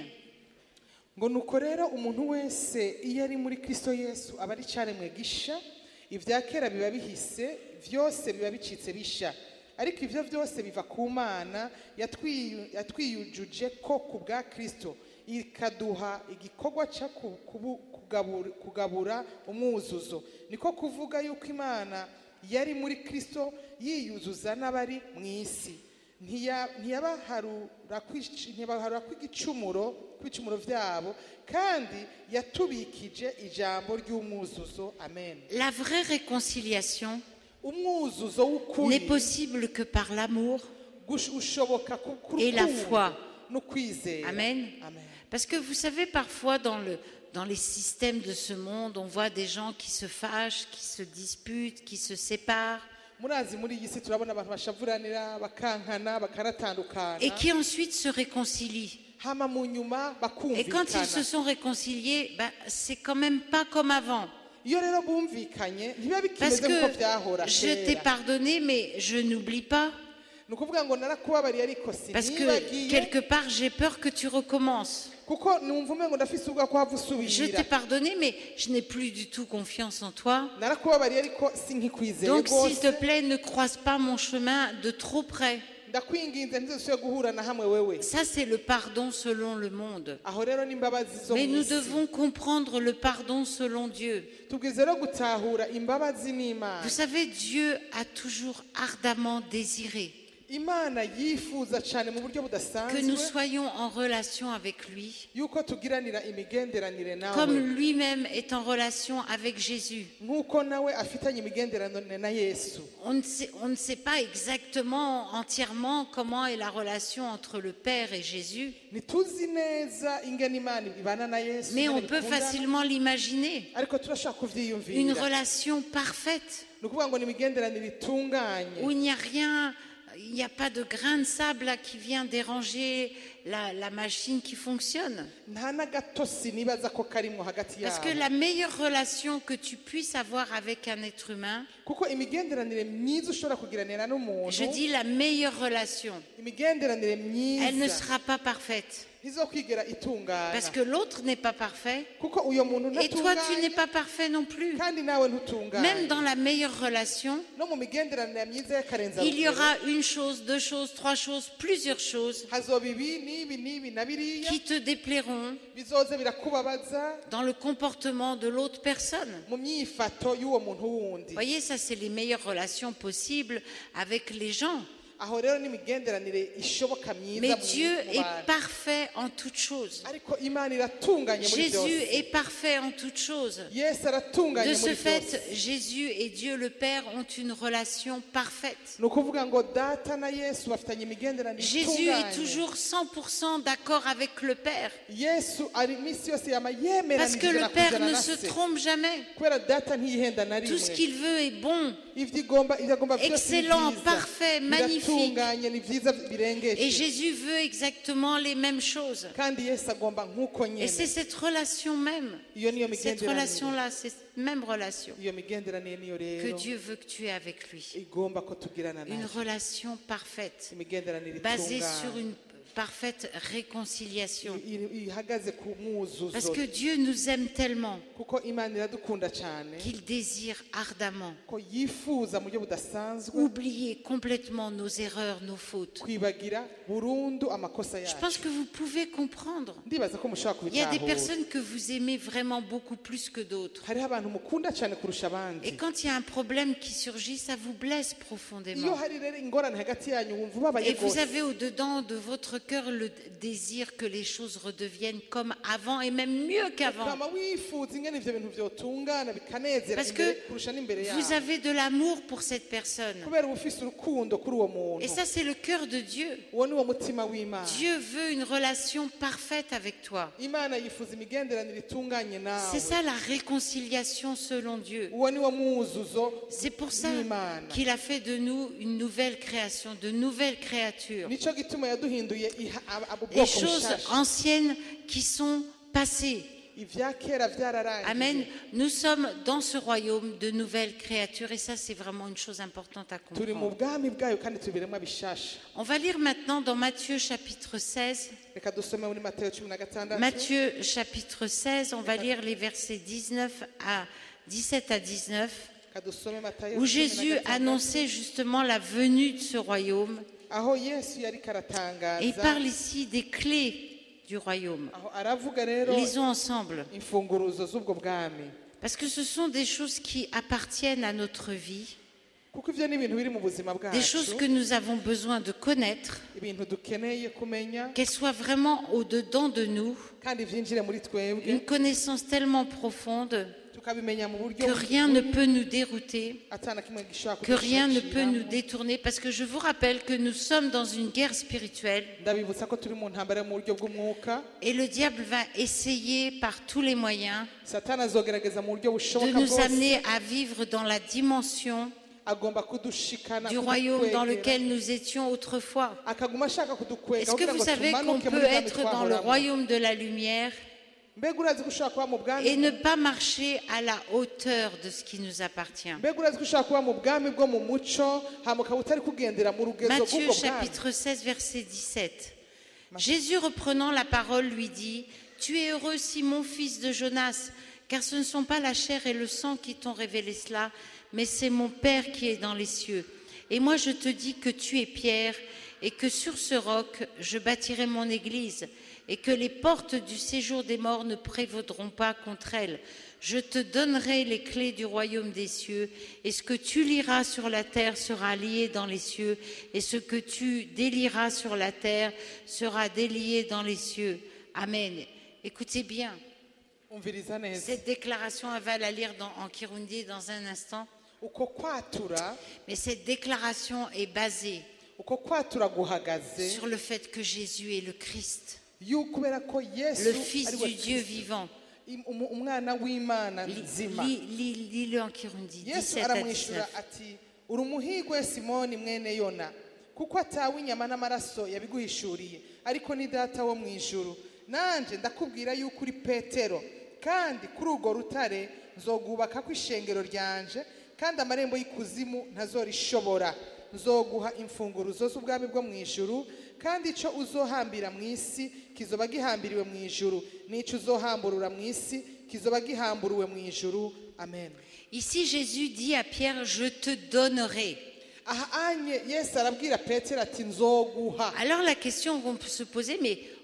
ngo nuko rero umuntu wese iyo ari muri Kristo Yesu aba ari icyaremwe gisha ibya kera biba bihise byose biba bicitse bisha ariko ibyo byose biva ku Mana yatwiyu- yatwiyujuje ko ku bwa Kristo ikaduha igikorwa cyo ku- kubu- kugabura- kugabura umwuzuzo niko kuvuga yuko Imana yari muri Kristo yiyuzuza n'abari mu isi Ntiya- ntiyabaharura kwic- ntiyabaharura kw'igicumuro kw'ibicumuro byabo kandi yatubikije ijambo ry'umwuzuzo amen La vraie réconciliation umwuzuzo w'ukuri n'est possible que par l'amour gush- ushoboka ku- ku et la rukundo foi. no kwizera Amen. Amen. Parce que vous savez, parfois dans, le, dans les systèmes de ce monde, on voit des gens qui se fâchent, qui se disputent, qui se séparent, murazi muri iyi si turabona abantu bashavuranira bakankana bakanatandukana et qui ensuite se réconcilient. hama mu nyuma Et quand ils se bakumvikana sont réconciliés, ben, c'est quand même pas comme avant. iyo rero bumvikanye ntibiba Parce bikimeze nk'uko byahora que je t'ai kera pardonné, mais je n'oublie pas. ni ukuvuga ngo narakubabariye ariko Parce que sinibagiye quelque part, j'ai peur que tu recommences. kuko numva umengo ndafise ubwa ko hava Je usubira t'ai pardonné, mais je n'ai plus du tout confiance en toi. narakubabariye ariko sinkikwizeye Donc, s'il te rwose plaît, ne croise pas mon chemin de trop près. ndakwinginze ntizosubire guhura na hamwe wewe Ça, c'est le pardon selon le monde. aho rero n'imbabazi zo Mais mu nous isi devons comprendre le pardon selon Dieu. tubwize rero gutahura imbabazi n'imana Vous savez, Dieu a toujours ardemment désiré imana yifuza cyane mu buryo que budasanzwe nous soyons en relation avec lui, yuko tugiranira imigenderanire nawe comme lui-même est en relation avec Jésus. nk'uko nawe afitanye imigenderanire na yesu On ne sait, on ne sait pas exactement, entièrement, comment est la relation entre le Père et Jésus, ntituzi neza ingene imana ibana na yesu mais on ingene peut bikundana, facilement l'imaginer. ariko turashaka Une kuvyiyumvira relation parfaite, ni ukuvuga ngo ni imigenderanire itunganye où il n'y a rien, il n'y a pas de grain de sable là, qui vient déranger la, la machine qui fonctionne. nta n'agatosi nibaza ko karimwo hagati Parce que yabo la meilleure relation que tu puisses avoir avec un être humain, kuko imigenderanire myiza ushobora kugiranira n'umuntu je dis la meilleure relation, imigenderanire elle ne myiza sera pas parfaite. ntizokwigera itungana Parce que l'autre n'est pas parfait, kuko uyo muntu et toi tu n'es ntatunganye pas parfait non plus. kandi nawe ntutunganye Même dans la meilleure relation, no mu migenderanire myiza y'akarenza il y aura une chose, deux choses, trois choses, plusieurs choses hazoba ibi n'ibi n'ibi na biriya qui te déplairont bizoza birakubabaza dans le comportement de l'autre personne. mu myifato y'uwo muntu Vous wundi voyez, ça c'est les meilleures relations possibles avec les gens. Mais Dieu est parfait en toutes choses. Jésus est parfait en toutes choses. De ce fait, Jésus et Dieu le Père ont une relation parfaite. Jésus est toujours cent pour cent d'accord avec le Père. Parce que le Père ne se trompe jamais. Tout ce qu'il veut est bon, excellent, parfait, magnifique. Et Jésus veut exactement les mêmes choses. Et c'est cette relation même, cette relation-là, cette même relation que Dieu veut que tu aies avec lui. Une relation parfaite, basée sur une parfaite réconciliation. Parce que Dieu nous aime tellement qu'il désire ardemment oublier complètement nos erreurs, nos fautes. Je pense que vous pouvez comprendre. Il y a des personnes que vous aimez vraiment beaucoup plus que d'autres. Et quand il y a un problème qui surgit, ça vous blesse profondément. Et vous avez au-dedans de votre cœur le désir que les choses redeviennent comme avant et même mieux qu'avant. Parce que vous avez de l'amour pour cette personne. Et ça, c'est le cœur de Dieu. Dieu veut une relation parfaite avec toi. C'est ça la réconciliation selon Dieu. C'est pour ça qu'il a fait de nous une nouvelle création, de nouvelles créatures. Des choses anciennes qui sont passées. Amen. Nous sommes dans ce royaume de nouvelles créatures et ça, c'est vraiment une chose importante à comprendre. On va lire maintenant dans Matthieu chapitre seize. Matthieu chapitre seize, on va lire les versets dix-neuf à dix-sept à dix-neuf, où Jésus annonçait justement la venue de ce royaume. Et il parle ici des clés du royaume. Lisons ensemble. Parce que ce sont des choses qui appartiennent à notre vie. Des choses que nous avons besoin de connaître, qu'elles soient vraiment au-dedans de nous, une connaissance tellement profonde que rien ne peut nous dérouter, que rien ne peut nous détourner, parce que je vous rappelle que nous sommes dans une guerre spirituelle et le diable va essayer par tous les moyens de nous amener à vivre dans la dimension du royaume dans lequel nous étions autrefois. Est-ce que vous savez qu'on peut être dans le royaume de la lumière et ne pas marcher à la hauteur de ce qui nous appartient? Matthieu chapitre seize verset dix-sept. Jésus reprenant la parole lui dit: Tu es heureux, Simon, fils de Jonas, car ce ne sont pas la chair et le sang qui t'ont révélé cela, mais c'est mon Père qui est dans les cieux. Et moi je te dis que tu es Pierre, et que sur ce roc je bâtirai mon église, et que les portes du séjour des morts ne prévaudront pas contre elle. Je te donnerai les clés du royaume des cieux, et ce que tu lieras sur la terre sera lié dans les cieux, et ce que tu délieras sur la terre sera délié dans les cieux. Amen. Écoutez bien. Cette déclaration, elle va la lire dans, en Kirundi dans un instant. Mais cette déclaration est basée sur le fait que Jésus est le Christ, le Fils du Dieu vivant. Lis-le en Kirundi, dix-sept à dix-neuf. uri umuhigwe Simoni mwene Yona, kuko atawe inyama n'amaraso yabiguhishuriye, ariko ni data wo mu ijuru. Nanje ndakubwira yuko uri Petero, kandi kuri urwo rutare nzogubaka ku ishengero ryanje, kandi amarembo y'ikuzimu ntazorishobora. Nzoguha imfunguruzo z'ubwami bwo mu ijuru, kandi ico uzohambira mu isi kizoba gihambiriwe mu ijuru, n'ico uzohamburura mu isi kizoba gihamburuwe mu ijuru. Amen. Ici Jésus dit à Pierre: je te donnerai. Alors la question qu'on peut se poser, mais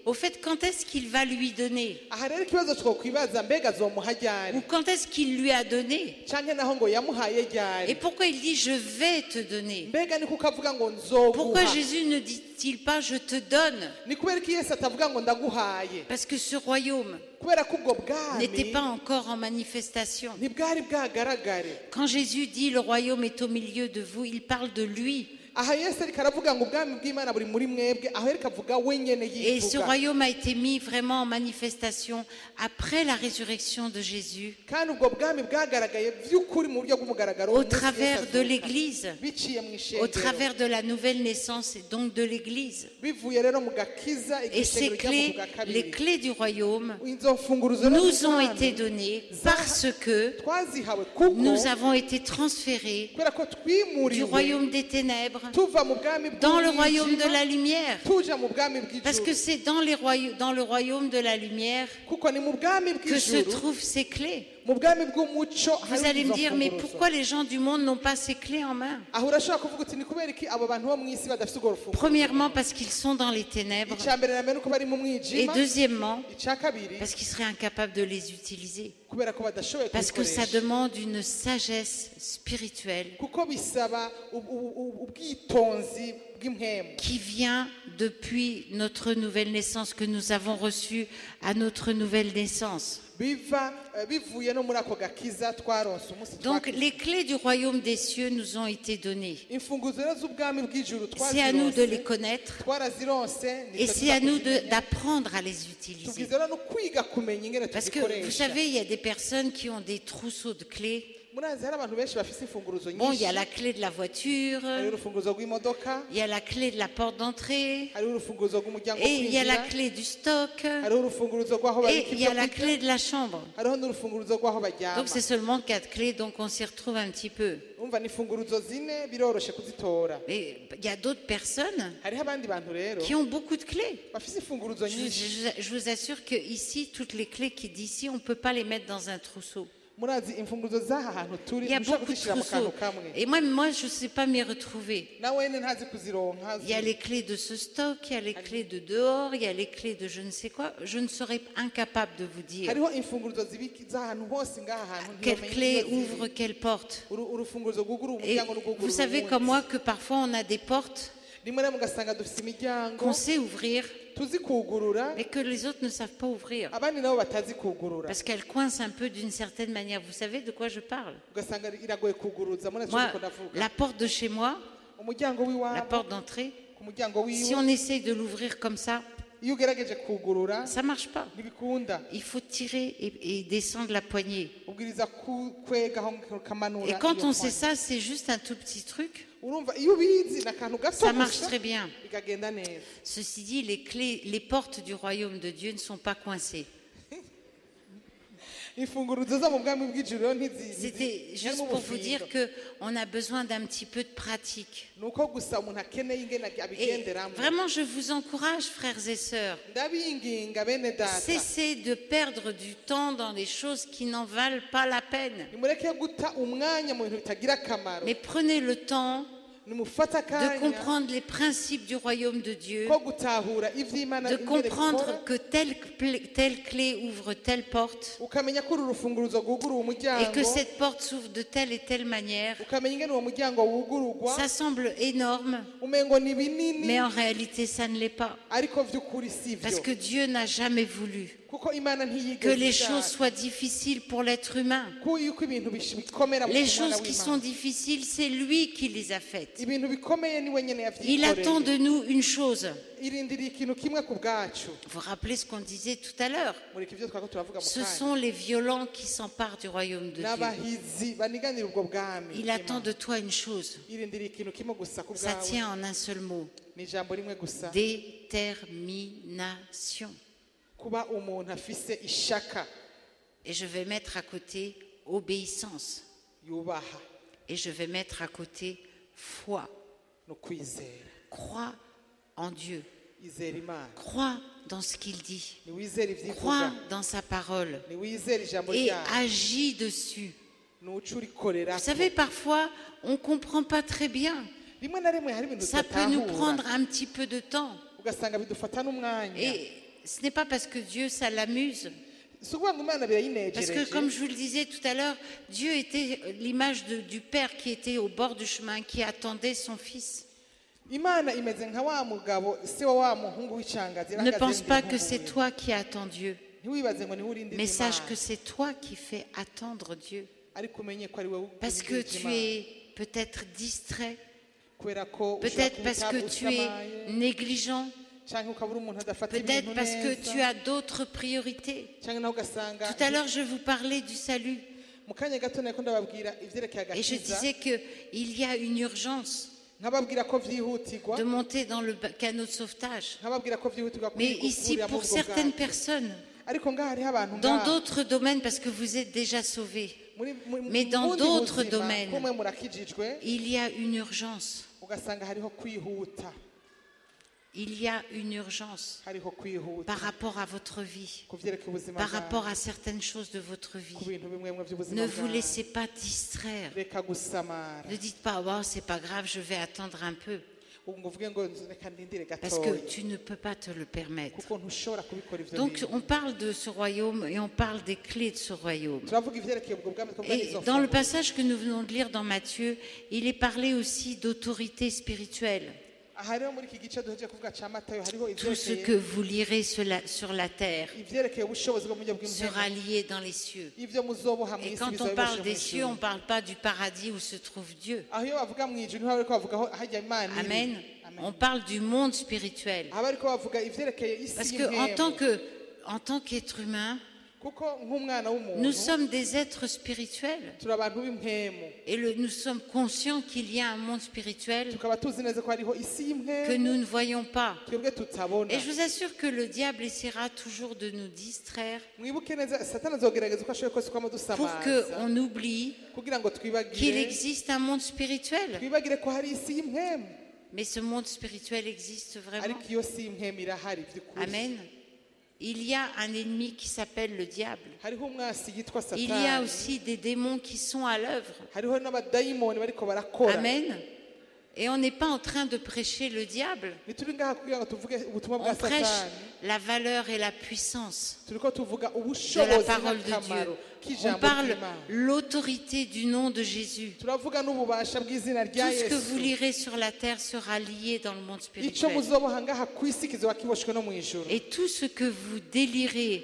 Au fait, quand est-ce qu'il va lui donner? aha rero ikibazo twokwibaza mbega azomuha ryari Ou quand est-ce qu'il lui a donné? canke naho ngo yamuhaye Et ryari pourquoi il dit je vais te donner? mbega ni kuko avuga ngo Pourquoi nzoguha Jésus ne dit-il pas je te donne? ni kubera iki yesu atavuga ngo ndaguhaye Parce que ce royaume kubera ko ubwo n'était bwami pas encore en manifestation. ntibwari bwagaragare Quand Jésus dit le royaume est au milieu de vous, il parle de lui. aha yesu ariko aravuga ngo ubwami bw'imana buri muri mwebwe aho ariko avuga we nyene Et ce yivuga royaume a été mis vraiment en manifestation après la résurrection de Jésus, kandi ubwo bwami bwagaragaye by'ukuri mu buryo bw'umugaragaro au umunsi Yesu travers de azuka. l'Église, biciye mu au ishengero travers de la nouvelle naissance et donc de l'Église. bivuye rero mu gakiza Et ces igishengero clés, ry'amuvuga les kabiri clés du royaume, izo mfunguruzo rero nous ont z'ubwami été données parce que twazihawe kuko nous avons été transférés kubera ko du twimuriwe royaume des ténèbres tuva mu bwami dans le royaume de bw'umwijima la lumière. tuja mu bwami Parce que bw'ijuru c'est dans, les roya- dans le royaume de la lumière kuko ni mu bwami que se bw'ijuru trouvent ces clés. mu bwami bw'umuco Vous hari allez me izo dire, mais mfunguruzo. pourquoi les gens du monde n'ont pas ces clés en main? aho urashobora kuvuga uti ni kubera iki abo bantu bo mu isi badafite urwo rufunguzo Premièrement, parce qu'ils sont dans les ténèbres. icya mbere na mbere nuko bari mu Et mwijima deuxièmement, icya kabiri parce qu'ils seraient incapables de les utiliser. kubera ko badashoboye Parce que ça kubikoresha demande une sagesse spirituelle kuko bisaba ub- ub- ub- ubwitonzi bw'impemu qui vient depuis notre nouvelle naissance, que nous avons reçue à notre nouvelle naissance. biva eh, bivuye no muri ako gakiza twaronse umunsi Donc twakize. les clés du royaume des cieux nous ont été données. imfunguzo rero z'ubwami bw'ijuru C'est à nous de les twazironse connaître twarazironse et c'est à nous de- d'apprendre à les utiliser. tubwiza rero no kwiga kumenya ingene Parce que vous tuzikoresha savez, il y a des personnes qui ont des trousseaux de clés. murazi hari abantu benshi bafite imfunguruzo Bon, il y nyinshi a la clé de la voiture, hariho urufunguzo rw'imodoka il y a la clé de la porte d'entrée, hariho urufunguzo rw'umuryango wo et il y a la kwinjira clé du stock, hariho urufunguruzo rw'aho et babika il y a ibyo la kurya clé de la chambre. hariho n'urufunguruzo rw'aho baryama Donc c'est seulement quatre clés, donc on s'y retrouve un petit peu. umva ni imfunguruzo zine biroroshe kuzitora Mais il y a d'autres personnes hariho abandi bantu rero qui ont beaucoup de clés. bafite imfunguruzo Je, nyinshi je- je vous assure que ici, toutes les clés qui d'ici, on ne peut pas les mettre dans un trousseau. murazi imfunguruzo z'aha hantu turi Il y a ntushobora beaucoup de kuzishyira mu trousseaux. kantu kamwe Et moi, moi je ne sais pas m'y retrouver. nawe wene ntazi kuzironka Il y a les clés de ce stock, il y a les clés de dehors, il y a les clés de je ne sais quoi. Je ne serais incapable de vous dire hariho imfunguruzo zibiki z'ahantu hose ngaha hantu quelle ntiyomenya clé iyo ziri. ouvre quelle porte. Uru- urufunguruzo rwugura Et umuryango n'urwugura vous savez uwundi. comme moi que parfois on a des portes rimwe na rimwe ugasanga dufite imiryango qu'on sait ouvrir, tuzi kugurura mais que les autres ne savent pas ouvrir. abandi nabo batazi kugurura Parce qu'elles coincent un peu d'une certaine manière. Vous savez de quoi je parle? ugasanga iragoye kuguruza murazi Moi, uko ndavuga la porte de chez moi, umuryango la w'iwabo porte d'entrée, ku muryango si wiwe on essaye de l'ouvrir comme ça, iyo ugerageje kugurura ça marche pas. ntibikunda Il faut tirer et, et descendre la poignée. ubwiriza ku- kwegaho kamanura Et quand iyo on sait pointe. ça, c'est juste un tout petit truc. urumva iyo ubizi ni akantu gato Ça marche gusa très bien. bikagenda neza Ceci dit, les clés, les portes du royaume de Dieu ne sont pas coincées. imfunguruzo zo mu bwami bw'ijuru rero ntizi- C'était ntizi- juste harimo pour vous ubufindo. dire que on a besoin d'un petit peu de pratique. ni uko gusa umuntu akeneye ingene Et abigenderamo vraiment, je vous encourage, frères et sœurs, ndabinginga bene data cessez de perdre du temps dans des choses qui n'en valent pas la peine. nimureke guta umwanya mu bintu bitagira akamaro Mais prenez le temps nimufate de akanya comprendre les principes du royaume de Dieu, ko gutahura ivy'imana de ingene comprendre bikora, que telle, pl- telle clé ouvre telle porte ukamenya ko uru rufunguruzo rwugura uwo et muryango que cette porte s'ouvre de telle et telle manière. ukamenya ingene uwo muryango wugururwa Ça semble énorme, umengo ni binini mais en réalité, ça ne l'est pas. ariko vy'ukuri si Parce vyo que Dieu n'a jamais voulu kuko imana que ntiyigeze les ishaka choses soient difficiles pour l'être humain. ko yuko ibintu bish- bikomera mu Les mwana choses qui sont w'Imana. difficiles, c'est lui qui les a faites. ibintu bikomeye ni we nyene Il attend yavyikoreye de nous une chose. irindiriye ikintu kimwe ku bwacu Vous vous rappelez ce qu'on disait tout à l'heure. mureka ivyo twako turavuga mu Ce kanya sont les violents qui s'emparent du royaume de Dieu. n'abahizi baniganira ubwo bwami Il attend de toi une chose. irindiriye ikintu kimwe gusa ku Ça bwawe tient en un seul mot. ni ijambo rimwe gusa Détermination. kuba umuntu afise ishaka Et je vais mettre à côté obéissance. yubaha Et je vais mettre à côté foi. no kwizera Crois en Dieu. izera imana Crois dans ce qu'il dit. ni wizera ivyivuga Crois dans sa parole. ni wizera ijambo Et ryayo agis dessus. nuca urikorera Vous savez, parfois, on ne comprend pas très bien. rimwe na rimwe hari ibintu Ça peut nous tudatahura prendre un petit peu de temps. ugasanga bidufata n'umwanya Et ce n'est pas parce que Dieu, ça l'amuse. Parce que, comme je vous le disais tout à l'heure, Dieu était l'image de- du Père qui était au bord du chemin, qui attendait son Fils. Ne pense pas que c'est toi qui attends Dieu, mais sache que c'est toi qui fais attendre Dieu. Parce que tu es peut-être distrait, peut-être parce que tu es négligent, peut-être parce que tu as d'autres priorités. Tout à l'heure, je vous parlais du salut et je disais qu'il y a une urgence de monter dans le ba- canot de sauvetage. Mais ici, pour certaines personnes, dans d'autres domaines, parce que vous êtes déjà sauvés, mais dans d'autres domaines, il y a une urgence. Il y a une urgence par rapport à votre vie, par rapport à certaines choses de votre vie. Ne vous laissez pas distraire. Ne dites pas, oh, c'est pas grave, je vais attendre un peu. Parce que tu ne peux pas te le permettre. Donc on parle de ce royaume et on parle des clés de ce royaume. Et dans le passage que nous venons de lire dans Matthieu, il est parlé aussi d'autorité spirituelle. Tout ce que vous lirez sur la, sur la terre sera lié dans les cieux. Et quand on parle des cieux, on ne parle pas du paradis où se trouve Dieu. Amen. On parle du monde spirituel. Parce que en tant que, en tant qu'être humain, nous sommes des êtres spirituels et le- nous sommes conscients qu'il y a un monde spirituel que nous ne voyons pas. Et je vous assure que le diable essaiera toujours de nous distraire pour qu'on oublie qu'il existe un monde spirituel. Mais ce monde spirituel existe vraiment. Amen. Il y a un ennemi qui s'appelle le diable. Il y a aussi des démons qui sont à l'œuvre. Amen. Et on n'est pas en train de prêcher le diable. On prêche la valeur et la puissance de la parole de Dieu. On parle l'autorité du nom de Jésus. Tout ce que vous lirez sur la terre sera lié dans le monde spirituel. Et tout ce que vous délirez,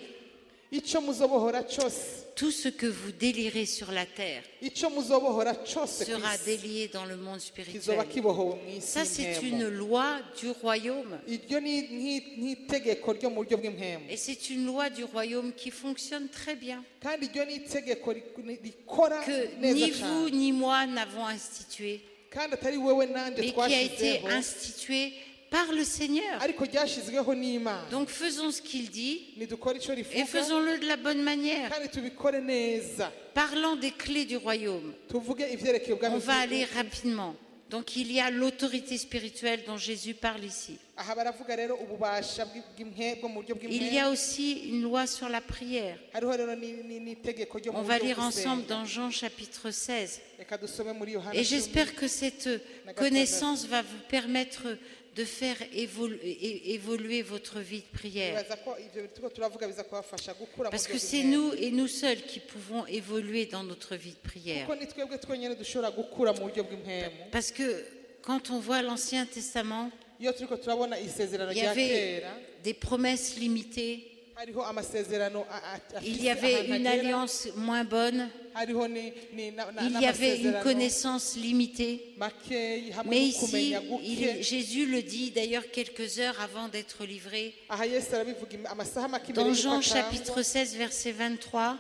tout ce que vous délirez sur la terre sera délié dans le monde spirituel. Ça, c'est une loi du royaume. Et c'est une loi du royaume qui fonctionne très bien. Que ni vous ni moi n'avons institué, mais qui a été institué par le Seigneur. Donc faisons ce qu'il dit et faisons-le de la bonne manière. Parlant des clés du royaume, on va aller rapidement. Donc il y a l'autorité spirituelle dont Jésus parle ici. Il y a aussi une loi sur la prière. On va lire ensemble dans Jean chapitre seize. Et j'espère que cette connaissance va vous permettre de faire évoluer, évoluer votre vie de prière. Parce que c'est nous et nous seuls qui pouvons évoluer dans notre vie de prière. Parce que quand on voit l'Ancien Testament, il y avait des promesses limitées. Il y avait une alliance moins bonne. Il y avait une connaissance limitée. Mais ici, il- Jésus le dit d'ailleurs quelques heures avant d'être livré. Dans Jean chapitre seize, verset vingt-trois.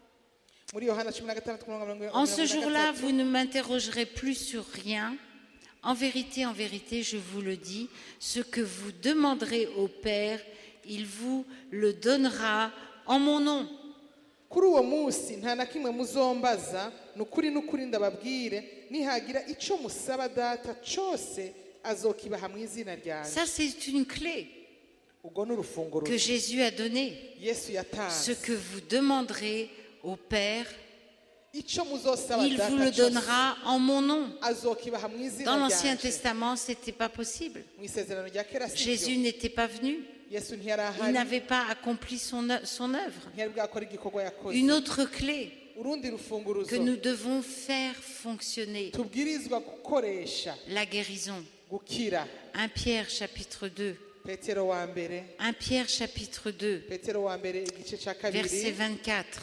En ce jour-là, vous ne m'interrogerez plus sur rien. En vérité, en vérité, je vous le dis, ce que vous demanderez au Père, il vous le donnera en mon nom. kuri uwo munsi nta na kimwe muzombaza ni ukuri n'ukuri ndababwire nihagira icyo musaba data cyose azokibaha mu izina ryanjye. Ça, c'est une clé ubwo ni urufunguruzo que Jésus a donné. Yesu yatanze. Ce que vous demanderez au Père, icyo muzosaba il data vous le cyose donnera en mon nom. azokibaha mu izina Dans l'Ancien ryanjye. Testament, ce n'était pas possible. Mu isezerano rya kera si byo. Jésus n'était pas venu. il n'avait pas accompli son, son œuvre. Une autre clé que nous devons faire fonctionner, la guérison. un Pierre chapitre deux. un Pierre chapitre deux, verset vingt-quatre.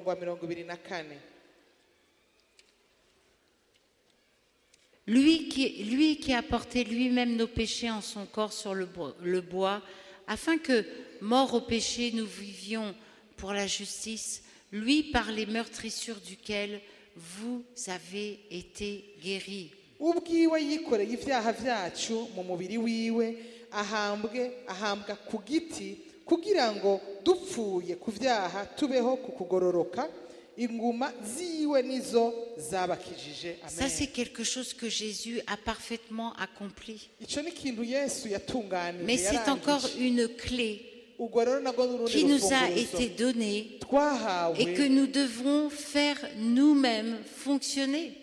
Lui qui, lui qui a porté lui-même nos péchés en son corps sur le bois, le bois, afin que, morts au péché, nous vivions pour la justice, lui par les meurtrissures duquel vous avez été guéris. ubwiwe yikoreye ibyaha byacu mu mubiri wiwe ahambwe ahambwa ku giti kugira ngo dupfuye ku byaha tubeho ku kugororoka inguma ziwe nizo zabakijije. Amen. Ça c'est quelque chose que Jésus a parfaitement accompli. Ico ni kintu Yesu yatunganije. Mais c'est encore une clé qui nous a été donnée et que nous devons faire nous-mêmes fonctionner.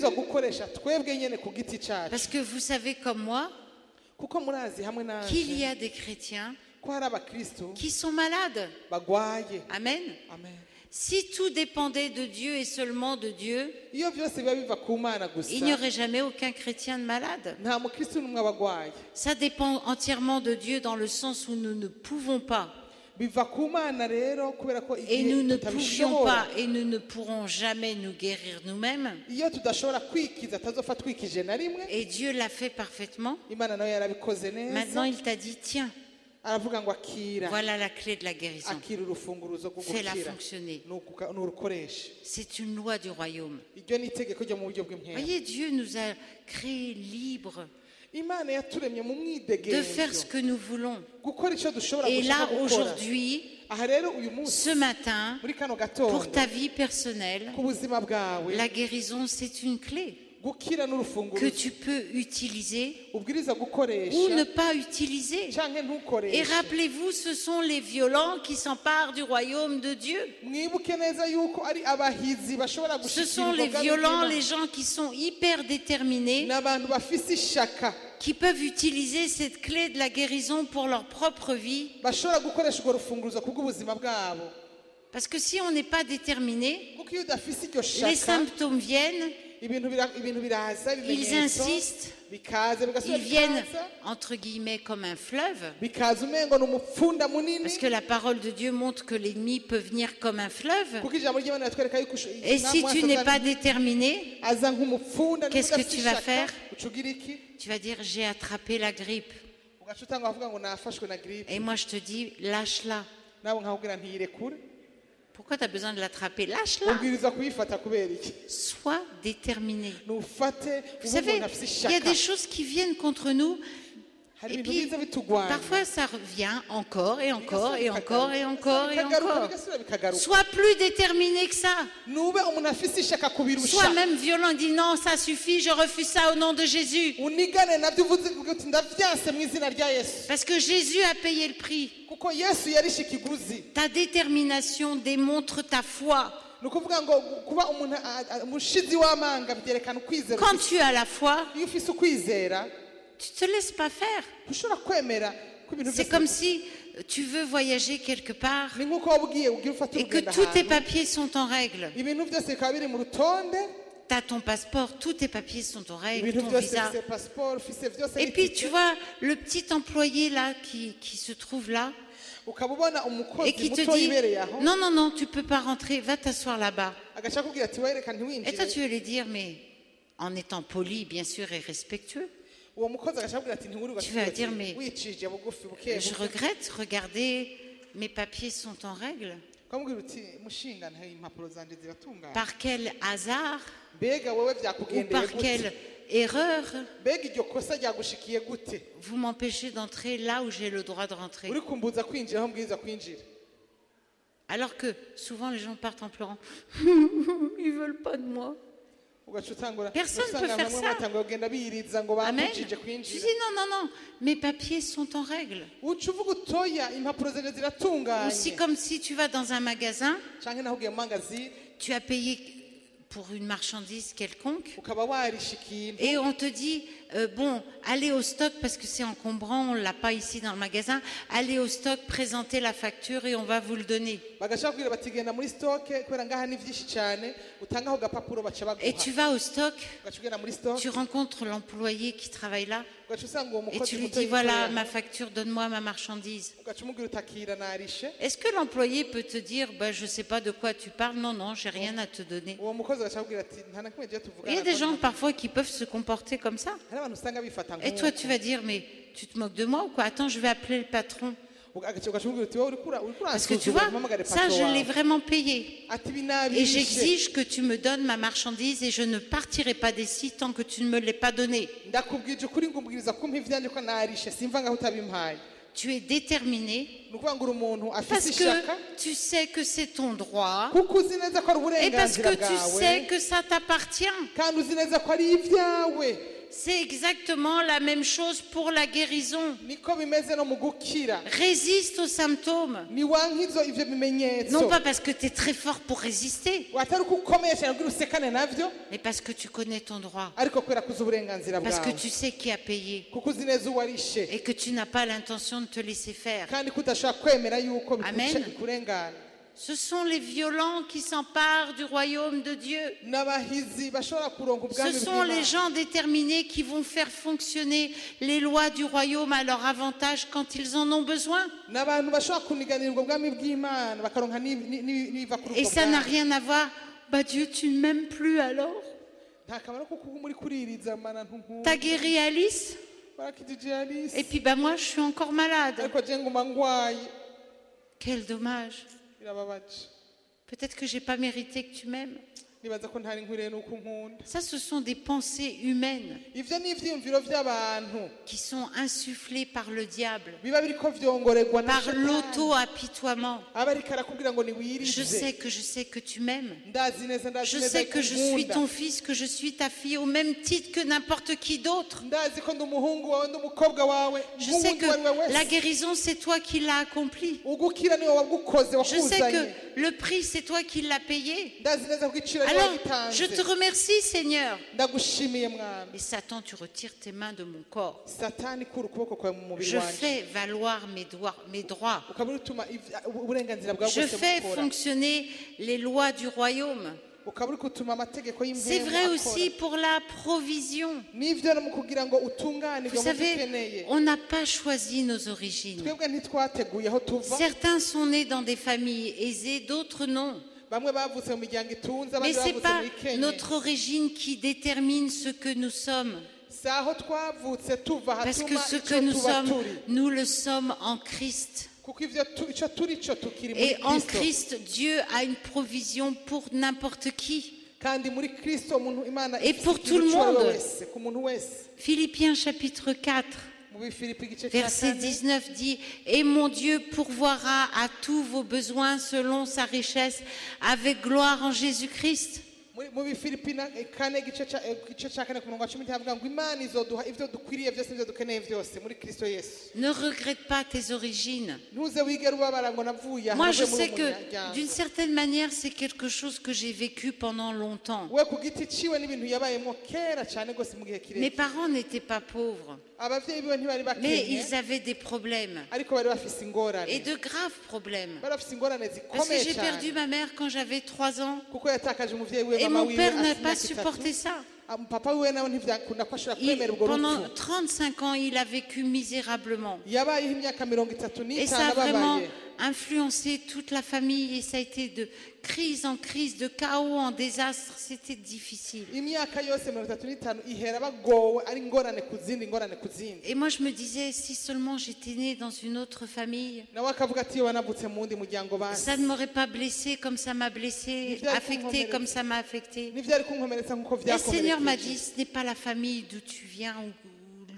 Parce que vous savez comme moi qu'il y a des chrétiens qui sont malades. Amen. Si tout dépendait de Dieu et seulement de Dieu, il n'y aurait jamais aucun chrétien de malade. Ça dépend entièrement de Dieu dans le sens où nous ne pouvons pas. Et nous ne pouvions pas et nous ne pourrons jamais nous guérir nous-mêmes. Et Dieu l'a fait parfaitement. Maintenant, il t'a dit, tiens, voilà la clé de la guérison. Fais-la fonctionner. C'est une loi du royaume. Voyez, Dieu nous a créés libres de faire ce que nous voulons. Et là, aujourd'hui, ce matin, pour ta vie personnelle, la guérison, c'est une clé que tu peux utiliser ou ne pas utiliser. Et rappelez-vous, ce sont les violents qui s'emparent du royaume de Dieu. Ce sont les violents, les gens qui sont hyper déterminés, qui peuvent utiliser cette clé de la guérison pour leur propre vie. Parce que si on n'est pas déterminé, les symptômes viennent. Ils insistent, ils viennent entre guillemets comme un fleuve, parce que la parole de Dieu montre que l'ennemi peut venir comme un fleuve. Et si tu n'es pas déterminé, qu'est-ce que tu vas faire? Tu vas dire, j'ai attrapé la grippe. Et moi je te dis, lâche-la. Pourquoi tu as besoin de l'attraper? Lâche-la. Sois déterminé. Vous savez, il y a des choses qui viennent contre nous. Et puis, parfois, ça revient encore et encore et encore et encore et encore. Sois plus déterminé que ça. Sois même violent. Dis non, ça suffit, je refuse ça au nom de Jésus. Parce que Jésus a payé le prix. Ta détermination démontre ta foi. Quand tu as la foi, tu ne te laisses pas faire. C'est comme si tu veux voyager quelque part et que tous tes papiers sont en règle. Tu as ton passeport, tous tes papiers sont en règle, ton visa. Et puis tu vois le petit employé là qui, qui se trouve là et qui te dit non, non, non, tu ne peux pas rentrer, va t'asseoir là-bas. Et toi tu veux lui dire, mais en étant poli bien sûr et respectueux, tu vas dire, mais je regrette, regardez, mes papiers sont en règle. Par quel hasard ou par quelle erreur vous m'empêchez d'entrer là où j'ai le droit de rentrer? Alors que souvent les gens partent en pleurant. Ils ne veulent pas de moi. Personne ne peut faire ça. Amen. Tu dis non, non, non, mes papiers sont en règle. Ou si comme si tu vas dans un magasin, tu as payé pour une marchandise quelconque et on te dit euh, bon, allez au stock parce que c'est encombrant, on ne l'a pas ici dans le magasin, allez au stock, présentez la facture et on va vous le donner. Et tu vas au stock, tu rencontres l'employé qui travaille là et tu lui dis voilà ma facture, donne-moi ma marchandise. Est-ce que l'employé peut te dire bah, je ne sais pas de quoi tu parles? Non, non, j'ai rien à te donner. Il y a des gens parfois qui peuvent se comporter comme ça. Et toi tu vas dire mais tu te moques de moi ou quoi? Attends, je vais appeler le patron. Parce que tu vois, ça je l'ai vraiment payé. Et j'exige que tu me donnes ma marchandise et je ne partirai pas d'ici tant que tu ne me l'as pas donnée. Tu es déterminé parce que tu sais que c'est ton droit et parce que tu sais que ça t'appartient. C'est exactement la même chose pour la guérison. Résiste aux symptômes. Non pas parce que tu es très fort pour résister, mais parce que tu connais ton droit. Parce que tu sais qui a payé et que tu n'as pas l'intention de te laisser faire. Amen. Ce sont les violents qui s'emparent du royaume de Dieu. Ce sont les gens déterminés qui vont faire fonctionner les lois du royaume à leur avantage quand ils en ont besoin. Et ça n'a rien à voir. Bah Dieu, tu ne m'aimes plus alors? T'as guéri Alice? Et puis bah moi je suis encore malade. Quel dommage. Peut-être que j'ai pas mérité que tu m'aimes. Ça, ce sont des pensées humaines qui sont insufflées par le diable, par l'auto-apitoiement. Je sais que je sais que tu m'aimes. Je sais que je suis ton fils, que je suis ta fille au même titre que n'importe qui d'autre. Je sais que la guérison, c'est toi qui l'as accomplie. Je sais que le prix, c'est toi qui l'as payé. Alors, je te remercie, Seigneur. Et Satan, tu retires tes mains de mon corps. Je fais valoir mes droits. Mes droits. Je fais fonctionner les lois du royaume. C'est vrai aussi pour la provision. Vous savez, on n'a pas choisi nos origines. Certains sont nés dans des familles aisées, d'autres non. Mais ce n'est pas notre origine qui détermine ce que nous sommes. Parce que ce que nous sommes, nous le sommes en Christ. Et en Christ, Dieu a une provision pour n'importe qui. Et pour tout le monde. Philippiens chapitre quatre. Verset dix-neuf dit « Et mon Dieu pourvoira à tous vos besoins selon sa richesse avec gloire en Jésus-Christ. » Ne regrette pas tes origines. Moi, je sais que d'une certaine manière, c'est quelque chose que j'ai vécu pendant longtemps. Mes parents n'étaient pas pauvres, mais ils avaient des problèmes, et de graves problèmes. Parce que j'ai perdu ma mère quand j'avais trois ans. Et mon père n'a pas supporté ça. Il, pendant trente-cinq ans, il a vécu misérablement. Et ça a vraiment influencé toute la famille et ça a été de crise en crise, de chaos en désastre. C'était difficile. Et moi, je me disais, si seulement j'étais née dans une autre famille, ça ne m'aurait pas blessée comme ça m'a blessée, affectée comme ça m'a affectée. Et le Seigneur m'a dit, ce n'est pas la famille d'où tu viens ou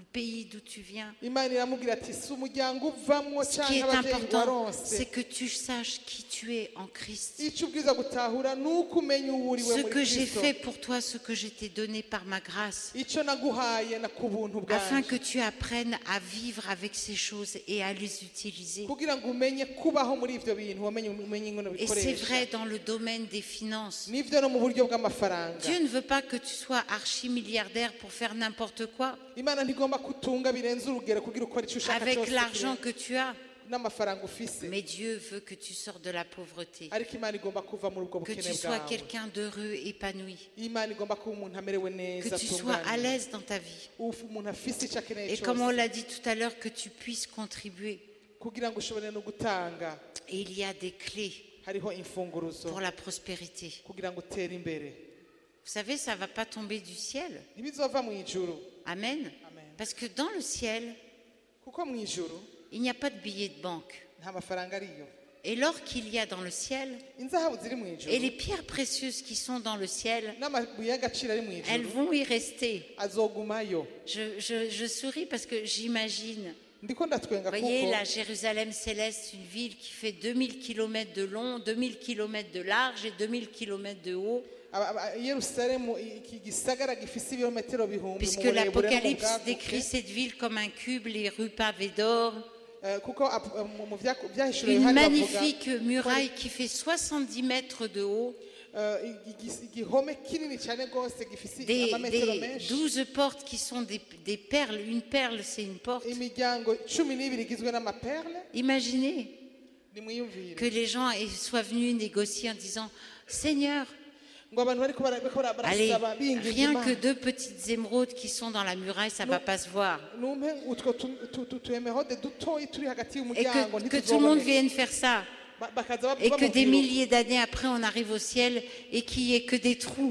pays d'où tu viens. Imana iramubwira ati si umuryango uvamwo Ce qui est cyangwa ababyeyi important, waronse c'est que tu saches qui tu es en Christ. icyo ubwiza gutahura ni uko umenya uwo uriwe Ce muri que j'ai Kristo fait pour toi, ce que je t'ai donné par ma grâce, icyo naguhaye na ku buntu afin bwanjye que tu apprennes à vivre avec ces choses et à les utiliser. kugira ngo umenye kubaho muri ibyo bintu wamenye umenye ingono Et c'est bikoresha vrai dans le domaine des finances. nivyo no mu buryo bw'amafaranga Dieu ne veut pas que tu sois archi-milliardaire pour faire n'importe quoi Imana ntigomba kutunga birenze urugero kugira ukora icyo ushaka avec cyose l'argent que tu as. n'amafaranga ufise Mais Dieu veut que tu sors de la pauvreté, ariko Imana igomba kuva muri ubwo que bukene tu sois bwawe quelqu'un d'heureux, épanoui, Imana igomba kuba umuntu amerewe que neza tu sois à atunganye l'aise dans ta vie. Ufu- umuntu afise icyo akeneye Et comme on cyose l'a dit tout à l'heure, que tu puisses contribuer. kugira ngo ushobore no gutanga Et il y a des clés hariho imfunguruzo pour la prospérité. kugira ngo utere imbere Vous savez, ça ne va pas tomber du ciel. ntibizova mu ijuru Amen. Amen. Parce que dans le ciel, kuko mu ijuru il n'y a pas de billets de banque. nta mafaranga ariyo Et l'or qu'il y a dans le ciel, inzahabu ziri mu et ijuru les pierres précieuses qui sont dans le ciel, n'amabuye y'agaciro ari mu elles ijuru vont y rester. azogumayo Je, je- je souris parce que j'imagine, ndiko ndatwenga vous voyez, kuko la Jérusalem céleste, une ville qui fait deux mille kilomètres de long, deux mille kilomètres de large et deux mille kilomètres de haut, aba- aba- yerusalemu iki gisagara gifise ibirometero bihumbi mu puisque burebure no mu l'Apocalypse bwaguke. décrit cette ville comme un cube, les rues pavées d'or, Eh, kuko ap- eh, mu- mu bya- byahishuriwe une Yohana bavuga, magnifique muraille qui fait soixante-dix mètres de haut, eh, igi- igihome kinini cyane rwose gifise des, amametero des menshi douze portes qui sont des, des perles. Une perle, c'est une porte. imiryango cumi n'ibiri igizwe n'amaperle Imaginez nimwiyumvire que les gens soient venus négocier en disant Seigneur, ngo abantu bariko bara- bariko bara- allez, barasaba binginga rien que Imana deux petites émeraudes qui sont dans la muraille, ça ne va pas se voir. numpe utwo tu- tu- tu- tuemerode dutoyi turi hagati Et y'umuryango que, que tout le monde ntituzoboneka. vienne faire ça. Ba- bakaza Et que des bamubwira milliers d'années après, on arrive au ciel et qu'il n'y ait que des trous.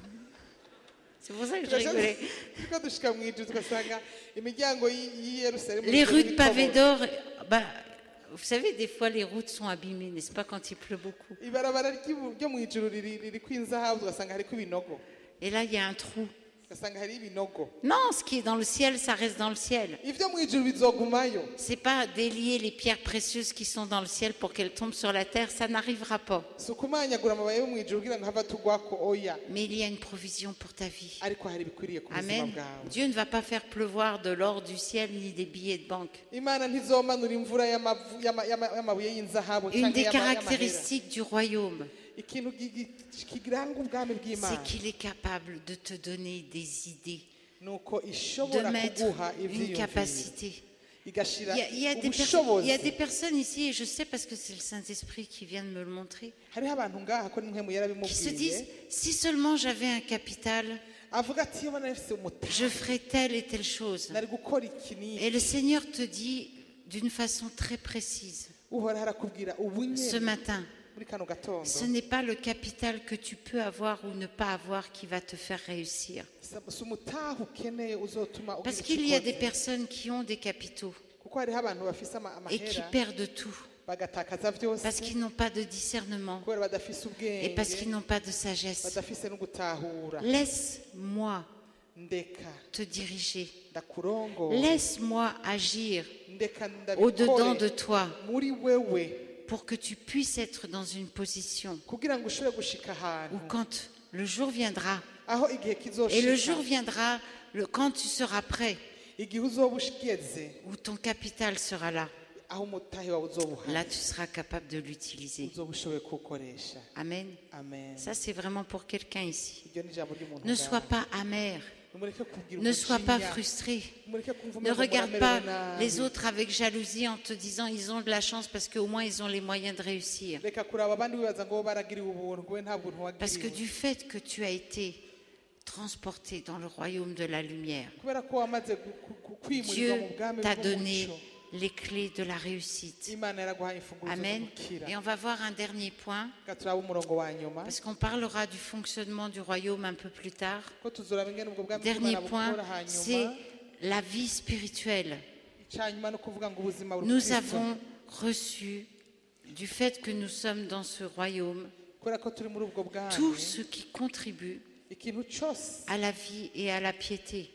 C'est pour ça que je rigolais. Turiko dushika mu ijuru tugasanga imiryango y'i- y'i Yerusalemu Les rues de iriko pavés ibitobo. d'or, bah, vous savez, des fois, les routes sont abîmées, n'est-ce pas, quand il pleut beaucoup. ibarabara ry'ibu- ryo mu ijuru riri- ririko inzahabu tugasanga hariko ibinogo Et là, il y a un trou. ugasanga hari ibinogo Non, ce qui est dans le ciel, ça reste dans le ciel. ivyo mu ijuru bizogumayo C'est pas délier les pierres précieuses qui sont dans le ciel pour qu'elles tombent sur la terre, ça n'arrivera pas. si ukumanyagura amabaye yo mu ijuru kugira ngo hava tugwako oya Mais il y a une provision pour ta vie. ariko hari ibikwiriye ku buzima Amen. bwawe Dieu ne va pas faire pleuvoir de l'or du ciel ni des billets de banque. imana ntizomanura imvura y'amavu- y'ama- y'ama- y'amabuye y'inzahabu Une canke des y'ama- y'amahera. caractéristiques du royaume, ikintu gi- gi- kiranga ubwami c'est bw'imana qu'il est capable de te donner des idées, nuko de ishobora mettre kuguha une ivyiyumviro capacité. igashira Il y a, il y a des perso- il y a des ubushobozi personnes ici, et je sais parce que c'est le Saint-Esprit qui vient de me le montrer, hariho abantu ngaha ko nimwe mu qui se disent, yarabimubwiye si seulement j'avais un capital, avuga ati iyo nari mfise umutahe je ferais telle et telle chose. nari gukora iki n'iki Et le Seigneur te dit d'une façon très précise, uhora harakubwira ubu ce nyene matin, muri kano gatondo ce n'est pas le capital que tu peux avoir ou ne pas avoir qui va te faire réussir. si umutahe ukeneye uzotuma ugira Parce ico qu'il y a des ukoze. personnes qui ont des capitaux kuko hariho abantu bafise ama- et qui amahera perdent tout bagatakaza vyose parce qu'ils n'ont pas de discernement kubera badafise et parce qu'ils ubwenge n'ont pas de sagesse. badafise no gutahura Laisse-moi ndeka te diriger. ndakurongo Laisse-moi agir ndeka au-dedans de ndabikore toi muri wewe pour que tu puisses être dans une position kugira ngo ushobore gushika où ahantu quand le jour viendra, aho igihe et le kizoshika jour viendra le- quand tu seras prêt, igihe uzoba ushigeze où ton capital sera là, aho umutahe wawe uzoba uhari là tu seras capable de l'utiliser. uzoba ushoboye kuwukoresha Amen. amen Ça c'est vraiment pour quelqu'un ici. iryo ni ijambo ry'umuntu Ne ngaha. sois pas amer, Nimureke kugira ne sois pas umujinya. frustré. Nimureke kumva Ne umengo regarde muramerewe pas nabi. les autres avec jalousie en te disant ils ont de la chance parce qu'au moins ils ont les moyens de réussir. reka kuraba abandi wibaza ngo bo baragiriwe ubuntu we nta buntu Parce que wagiriwe du fait que tu as été transporté dans le royaume de la lumière, kubera ko wamaze gu- gu- kwimurirwa Dieu mu bwami t'a donné bw'umuco les clés de la réussite. imana yaraguhaye imfunguzo zo Amen. gukira Et on va voir un dernier point, reka turabe umurongo wa nyuma parce qu'on parlera du fonctionnement du royaume un peu plus tard. ko tuzoraba ingene ubwo bwami Dernier bw'imana point, bukora c'est hanyuma la vie spirituelle. icyanyuma no kuvuga ngo ubuzima buri Nous Kristo. avons reçu, du fait que nous sommes dans ce royaume, kubera ko turi muri ubwo bwami tout ce qui contribue ikintu cyose à la vie et à la piété.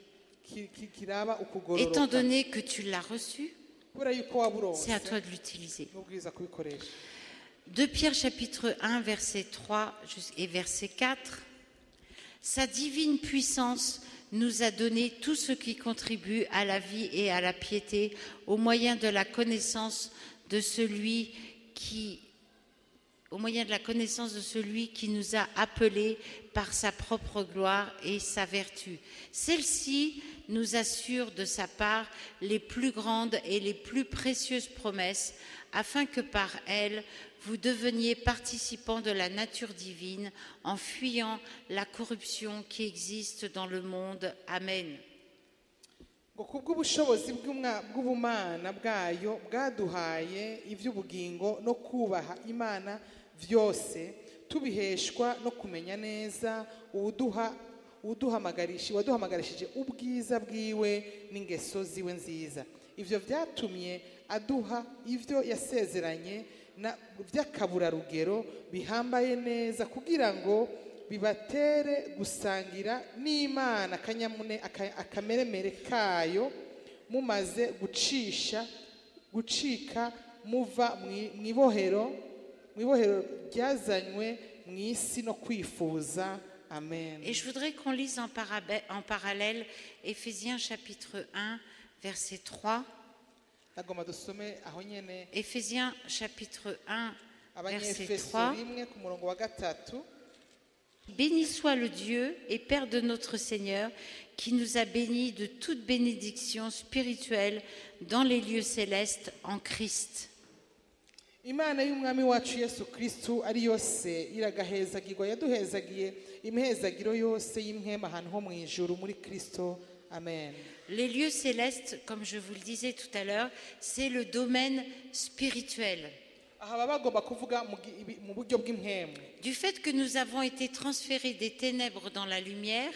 Étant donné que tu l'as reçu, c'est à toi de l'utiliser. deux Pierre chapitre un, verset trois et verset quatre. Sa divine puissance nous a donné tout ce qui contribue à la vie et à la piété au moyen de la connaissance de celui qui au moyen de la connaissance de celui qui nous a appelés par sa propre gloire et sa vertu. Celle-ci nous assure de sa part les plus grandes et les plus précieuses promesses, afin que par elles, vous deveniez participants de la nature divine en fuyant la corruption qui existe dans le monde. Amen. kubw'ubushobozi bw'ubumana bwayo bwaduhaye iby'ubugingo no kubaha Imana byose tubiheshwa no kumenya neza uduha uduhamagarishije waduhamagarishije ubwiza bwiwe n'ingeso ziwe nziza. Ivyo byatumye aduha ivyo yasezeranye na by'akaburarugero bihambaye neza kugira ngo bibatere gusangira n'Imana kanyamune akameremere kayo mumaze gucisha gucika muva mwibohero mwibohero ryazanywe mwisi no kwifuza. Amen. Et je voudrais qu'on lise en, en parallèle Éphésiens chapitre un verset trois. Éphésiens chapitre un verset trois. Béni soit le Dieu et Père de notre Seigneur, qui nous a bénis de toute bénédiction spirituelle dans les lieux célestes en Christ. Imana y'umwami wacu Yesu Kristu ari yose iragahezagirwa yaduhezagiye imhezagiro yose y'imhema ahantu ho mu ijuru muri Kristo. Amen. Les lieux célestes, comme je vous le disais tout à l'heure, c'est le domaine spirituel. Du fait que nous avons été transférés des ténèbres dans la lumière,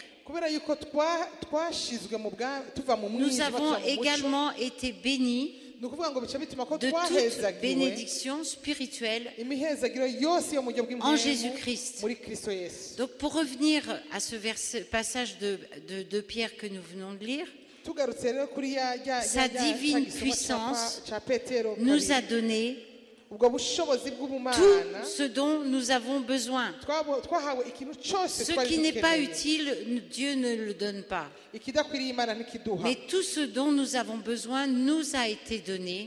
nous avons également été bénis de toute bénédiction spirituelle en Jésus-Christ. Donc pour revenir à ce verset, passage de, de, de Pierre que nous venons de lire, sa divine puissance nous a donné tout ce dont nous avons besoin. Ce qui n'est pas utile, Dieu ne le donne pas. Mais tout ce dont nous avons besoin nous a été donné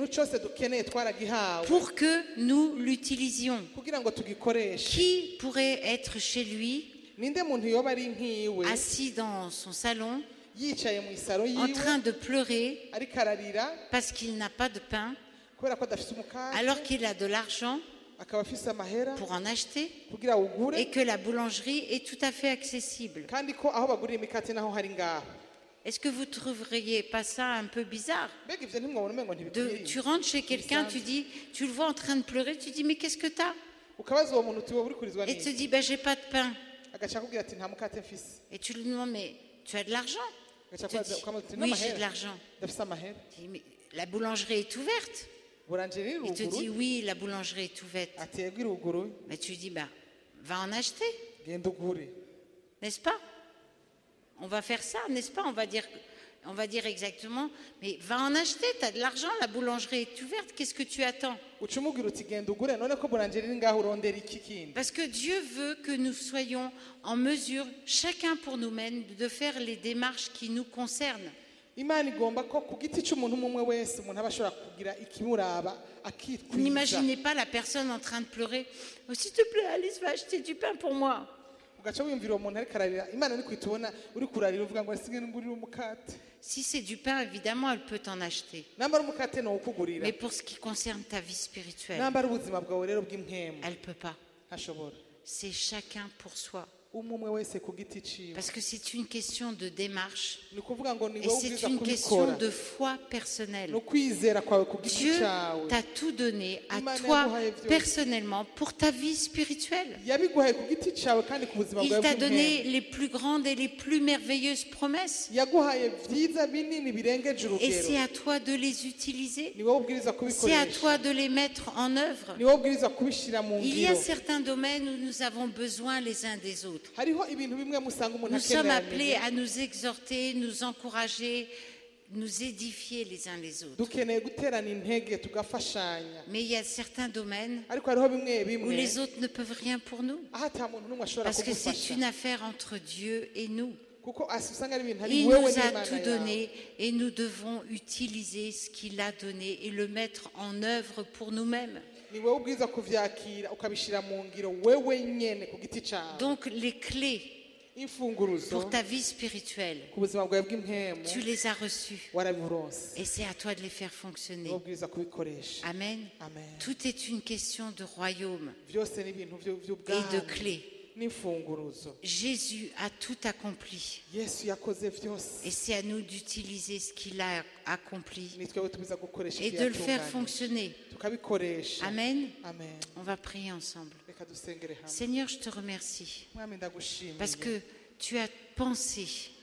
pour que nous l'utilisions. Qui pourrait être chez lui, assis dans son salon, en train de pleurer parce qu'il n'a pas de pain, alors qu'il a de l'argent pour en acheter et que la boulangerie est tout à fait accessible? Est-ce que vous ne trouveriez pas ça un peu bizarre? de, Tu rentres chez quelqu'un, tu dis, tu le vois en train de pleurer, tu dis mais qu'est-ce que tu as? Et il te dit ben, j'ai pas de pain. Et tu lui demandes mais tu as de l'argent? Il te dit oui, j'ai de l'argent. Mais la boulangerie est ouverte. Il te dit oui, la boulangerie est ouverte. Mais tu lui dis bah, va en acheter. N'est-ce pas? On va faire ça, n'est-ce pas? On va dire, on va dire exactement, mais va en acheter, tu as de l'argent, la boulangerie est ouverte, qu'est-ce que tu attends? Parce que Dieu veut que nous soyons en mesure, chacun pour nous-mêmes, de faire les démarches qui nous concernent. N'imaginez pas la personne en train de pleurer. Oh, s'il te plaît, Alice, va acheter du pain pour moi. Si c'est du pain, évidemment, elle peut t'en acheter. Mais pour ce qui concerne ta vie spirituelle, elle ne peut pas. C'est chacun pour soi. Parce que c'est une question de démarche et c'est une question de foi personnelle. Dieu t'a tout donné à toi personnellement pour ta vie spirituelle. Il t'a donné les plus grandes et les plus merveilleuses promesses. Et c'est à toi de les utiliser. C'est à toi de les mettre en œuvre. Il y a certains domaines où nous avons besoin les uns des autres. autres. Nous sommes appelés à nous exhorter, nous encourager, nous édifier les uns les autres. Mais il y a certains domaines où les autres ne peuvent rien pour nous. Parce que c'est une affaire entre Dieu et nous. Il nous a tout donné et nous devons utiliser ce qu'il a donné et le mettre en œuvre pour nous-mêmes. Donc les clés pour ta vie spirituelle, tu les as reçues et c'est à toi de les faire fonctionner. Amen. Tout est une question de royaume et de clés. Jésus a tout accompli et c'est à nous d'utiliser ce qu'il a accompli et de le faire fonctionner. Amen. On va prier ensemble. Seigneur, je te remercie parce que tu as pensé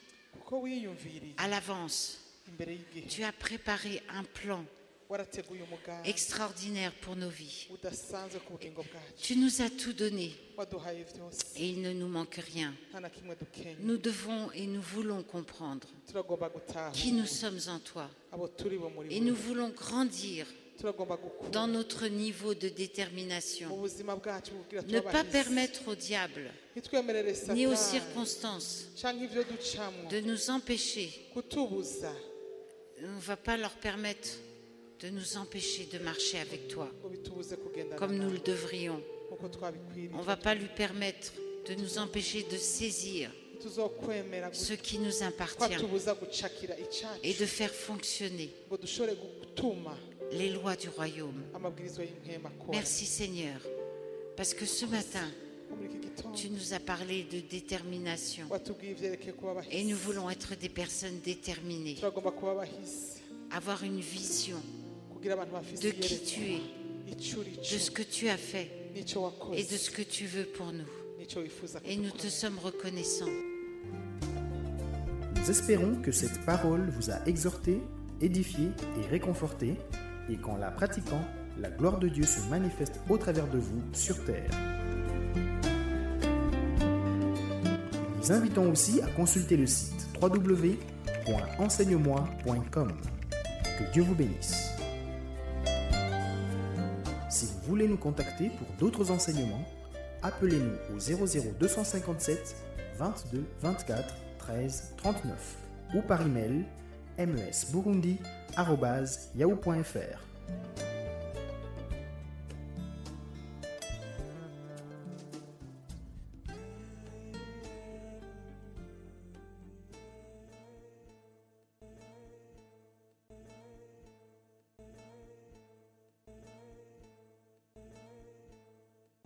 à l'avance. Tu as préparé un plan extraordinaire pour nos vies. Tu nous as tout donné et il ne nous manque rien. Nous devons et nous voulons comprendre qui nous sommes en toi et nous voulons grandir dans notre niveau de détermination. Ne pas permettre au diable ni aux circonstances de nous empêcher. On ne va pas leur permettre de nous empêcher de marcher avec toi comme nous le devrions. On ne va pas lui permettre de nous empêcher de saisir ce qui nous appartient et de faire fonctionner les lois du royaume. Merci Seigneur, parce que ce matin, tu nous as parlé de détermination et nous voulons être des personnes déterminées, avoir une vision de qui tu es, de ce que tu as fait et de ce que tu veux pour nous. Et nous te sommes reconnaissants. Nous espérons que cette parole vous a exhorté, édifié et réconforté, et qu'en la pratiquant, la gloire de Dieu se manifeste au travers de vous sur terre. Nous vous invitons aussi à consulter le site w w w point enseigne moi point com. Que Dieu vous bénisse. Si vous voulez nous contacter pour d'autres enseignements, appelez-nous au zéro zéro deux cent cinquante-sept vingt-deux vingt-quatre treize trente-neuf ou par email m e s burundi arobase yahoo point f r.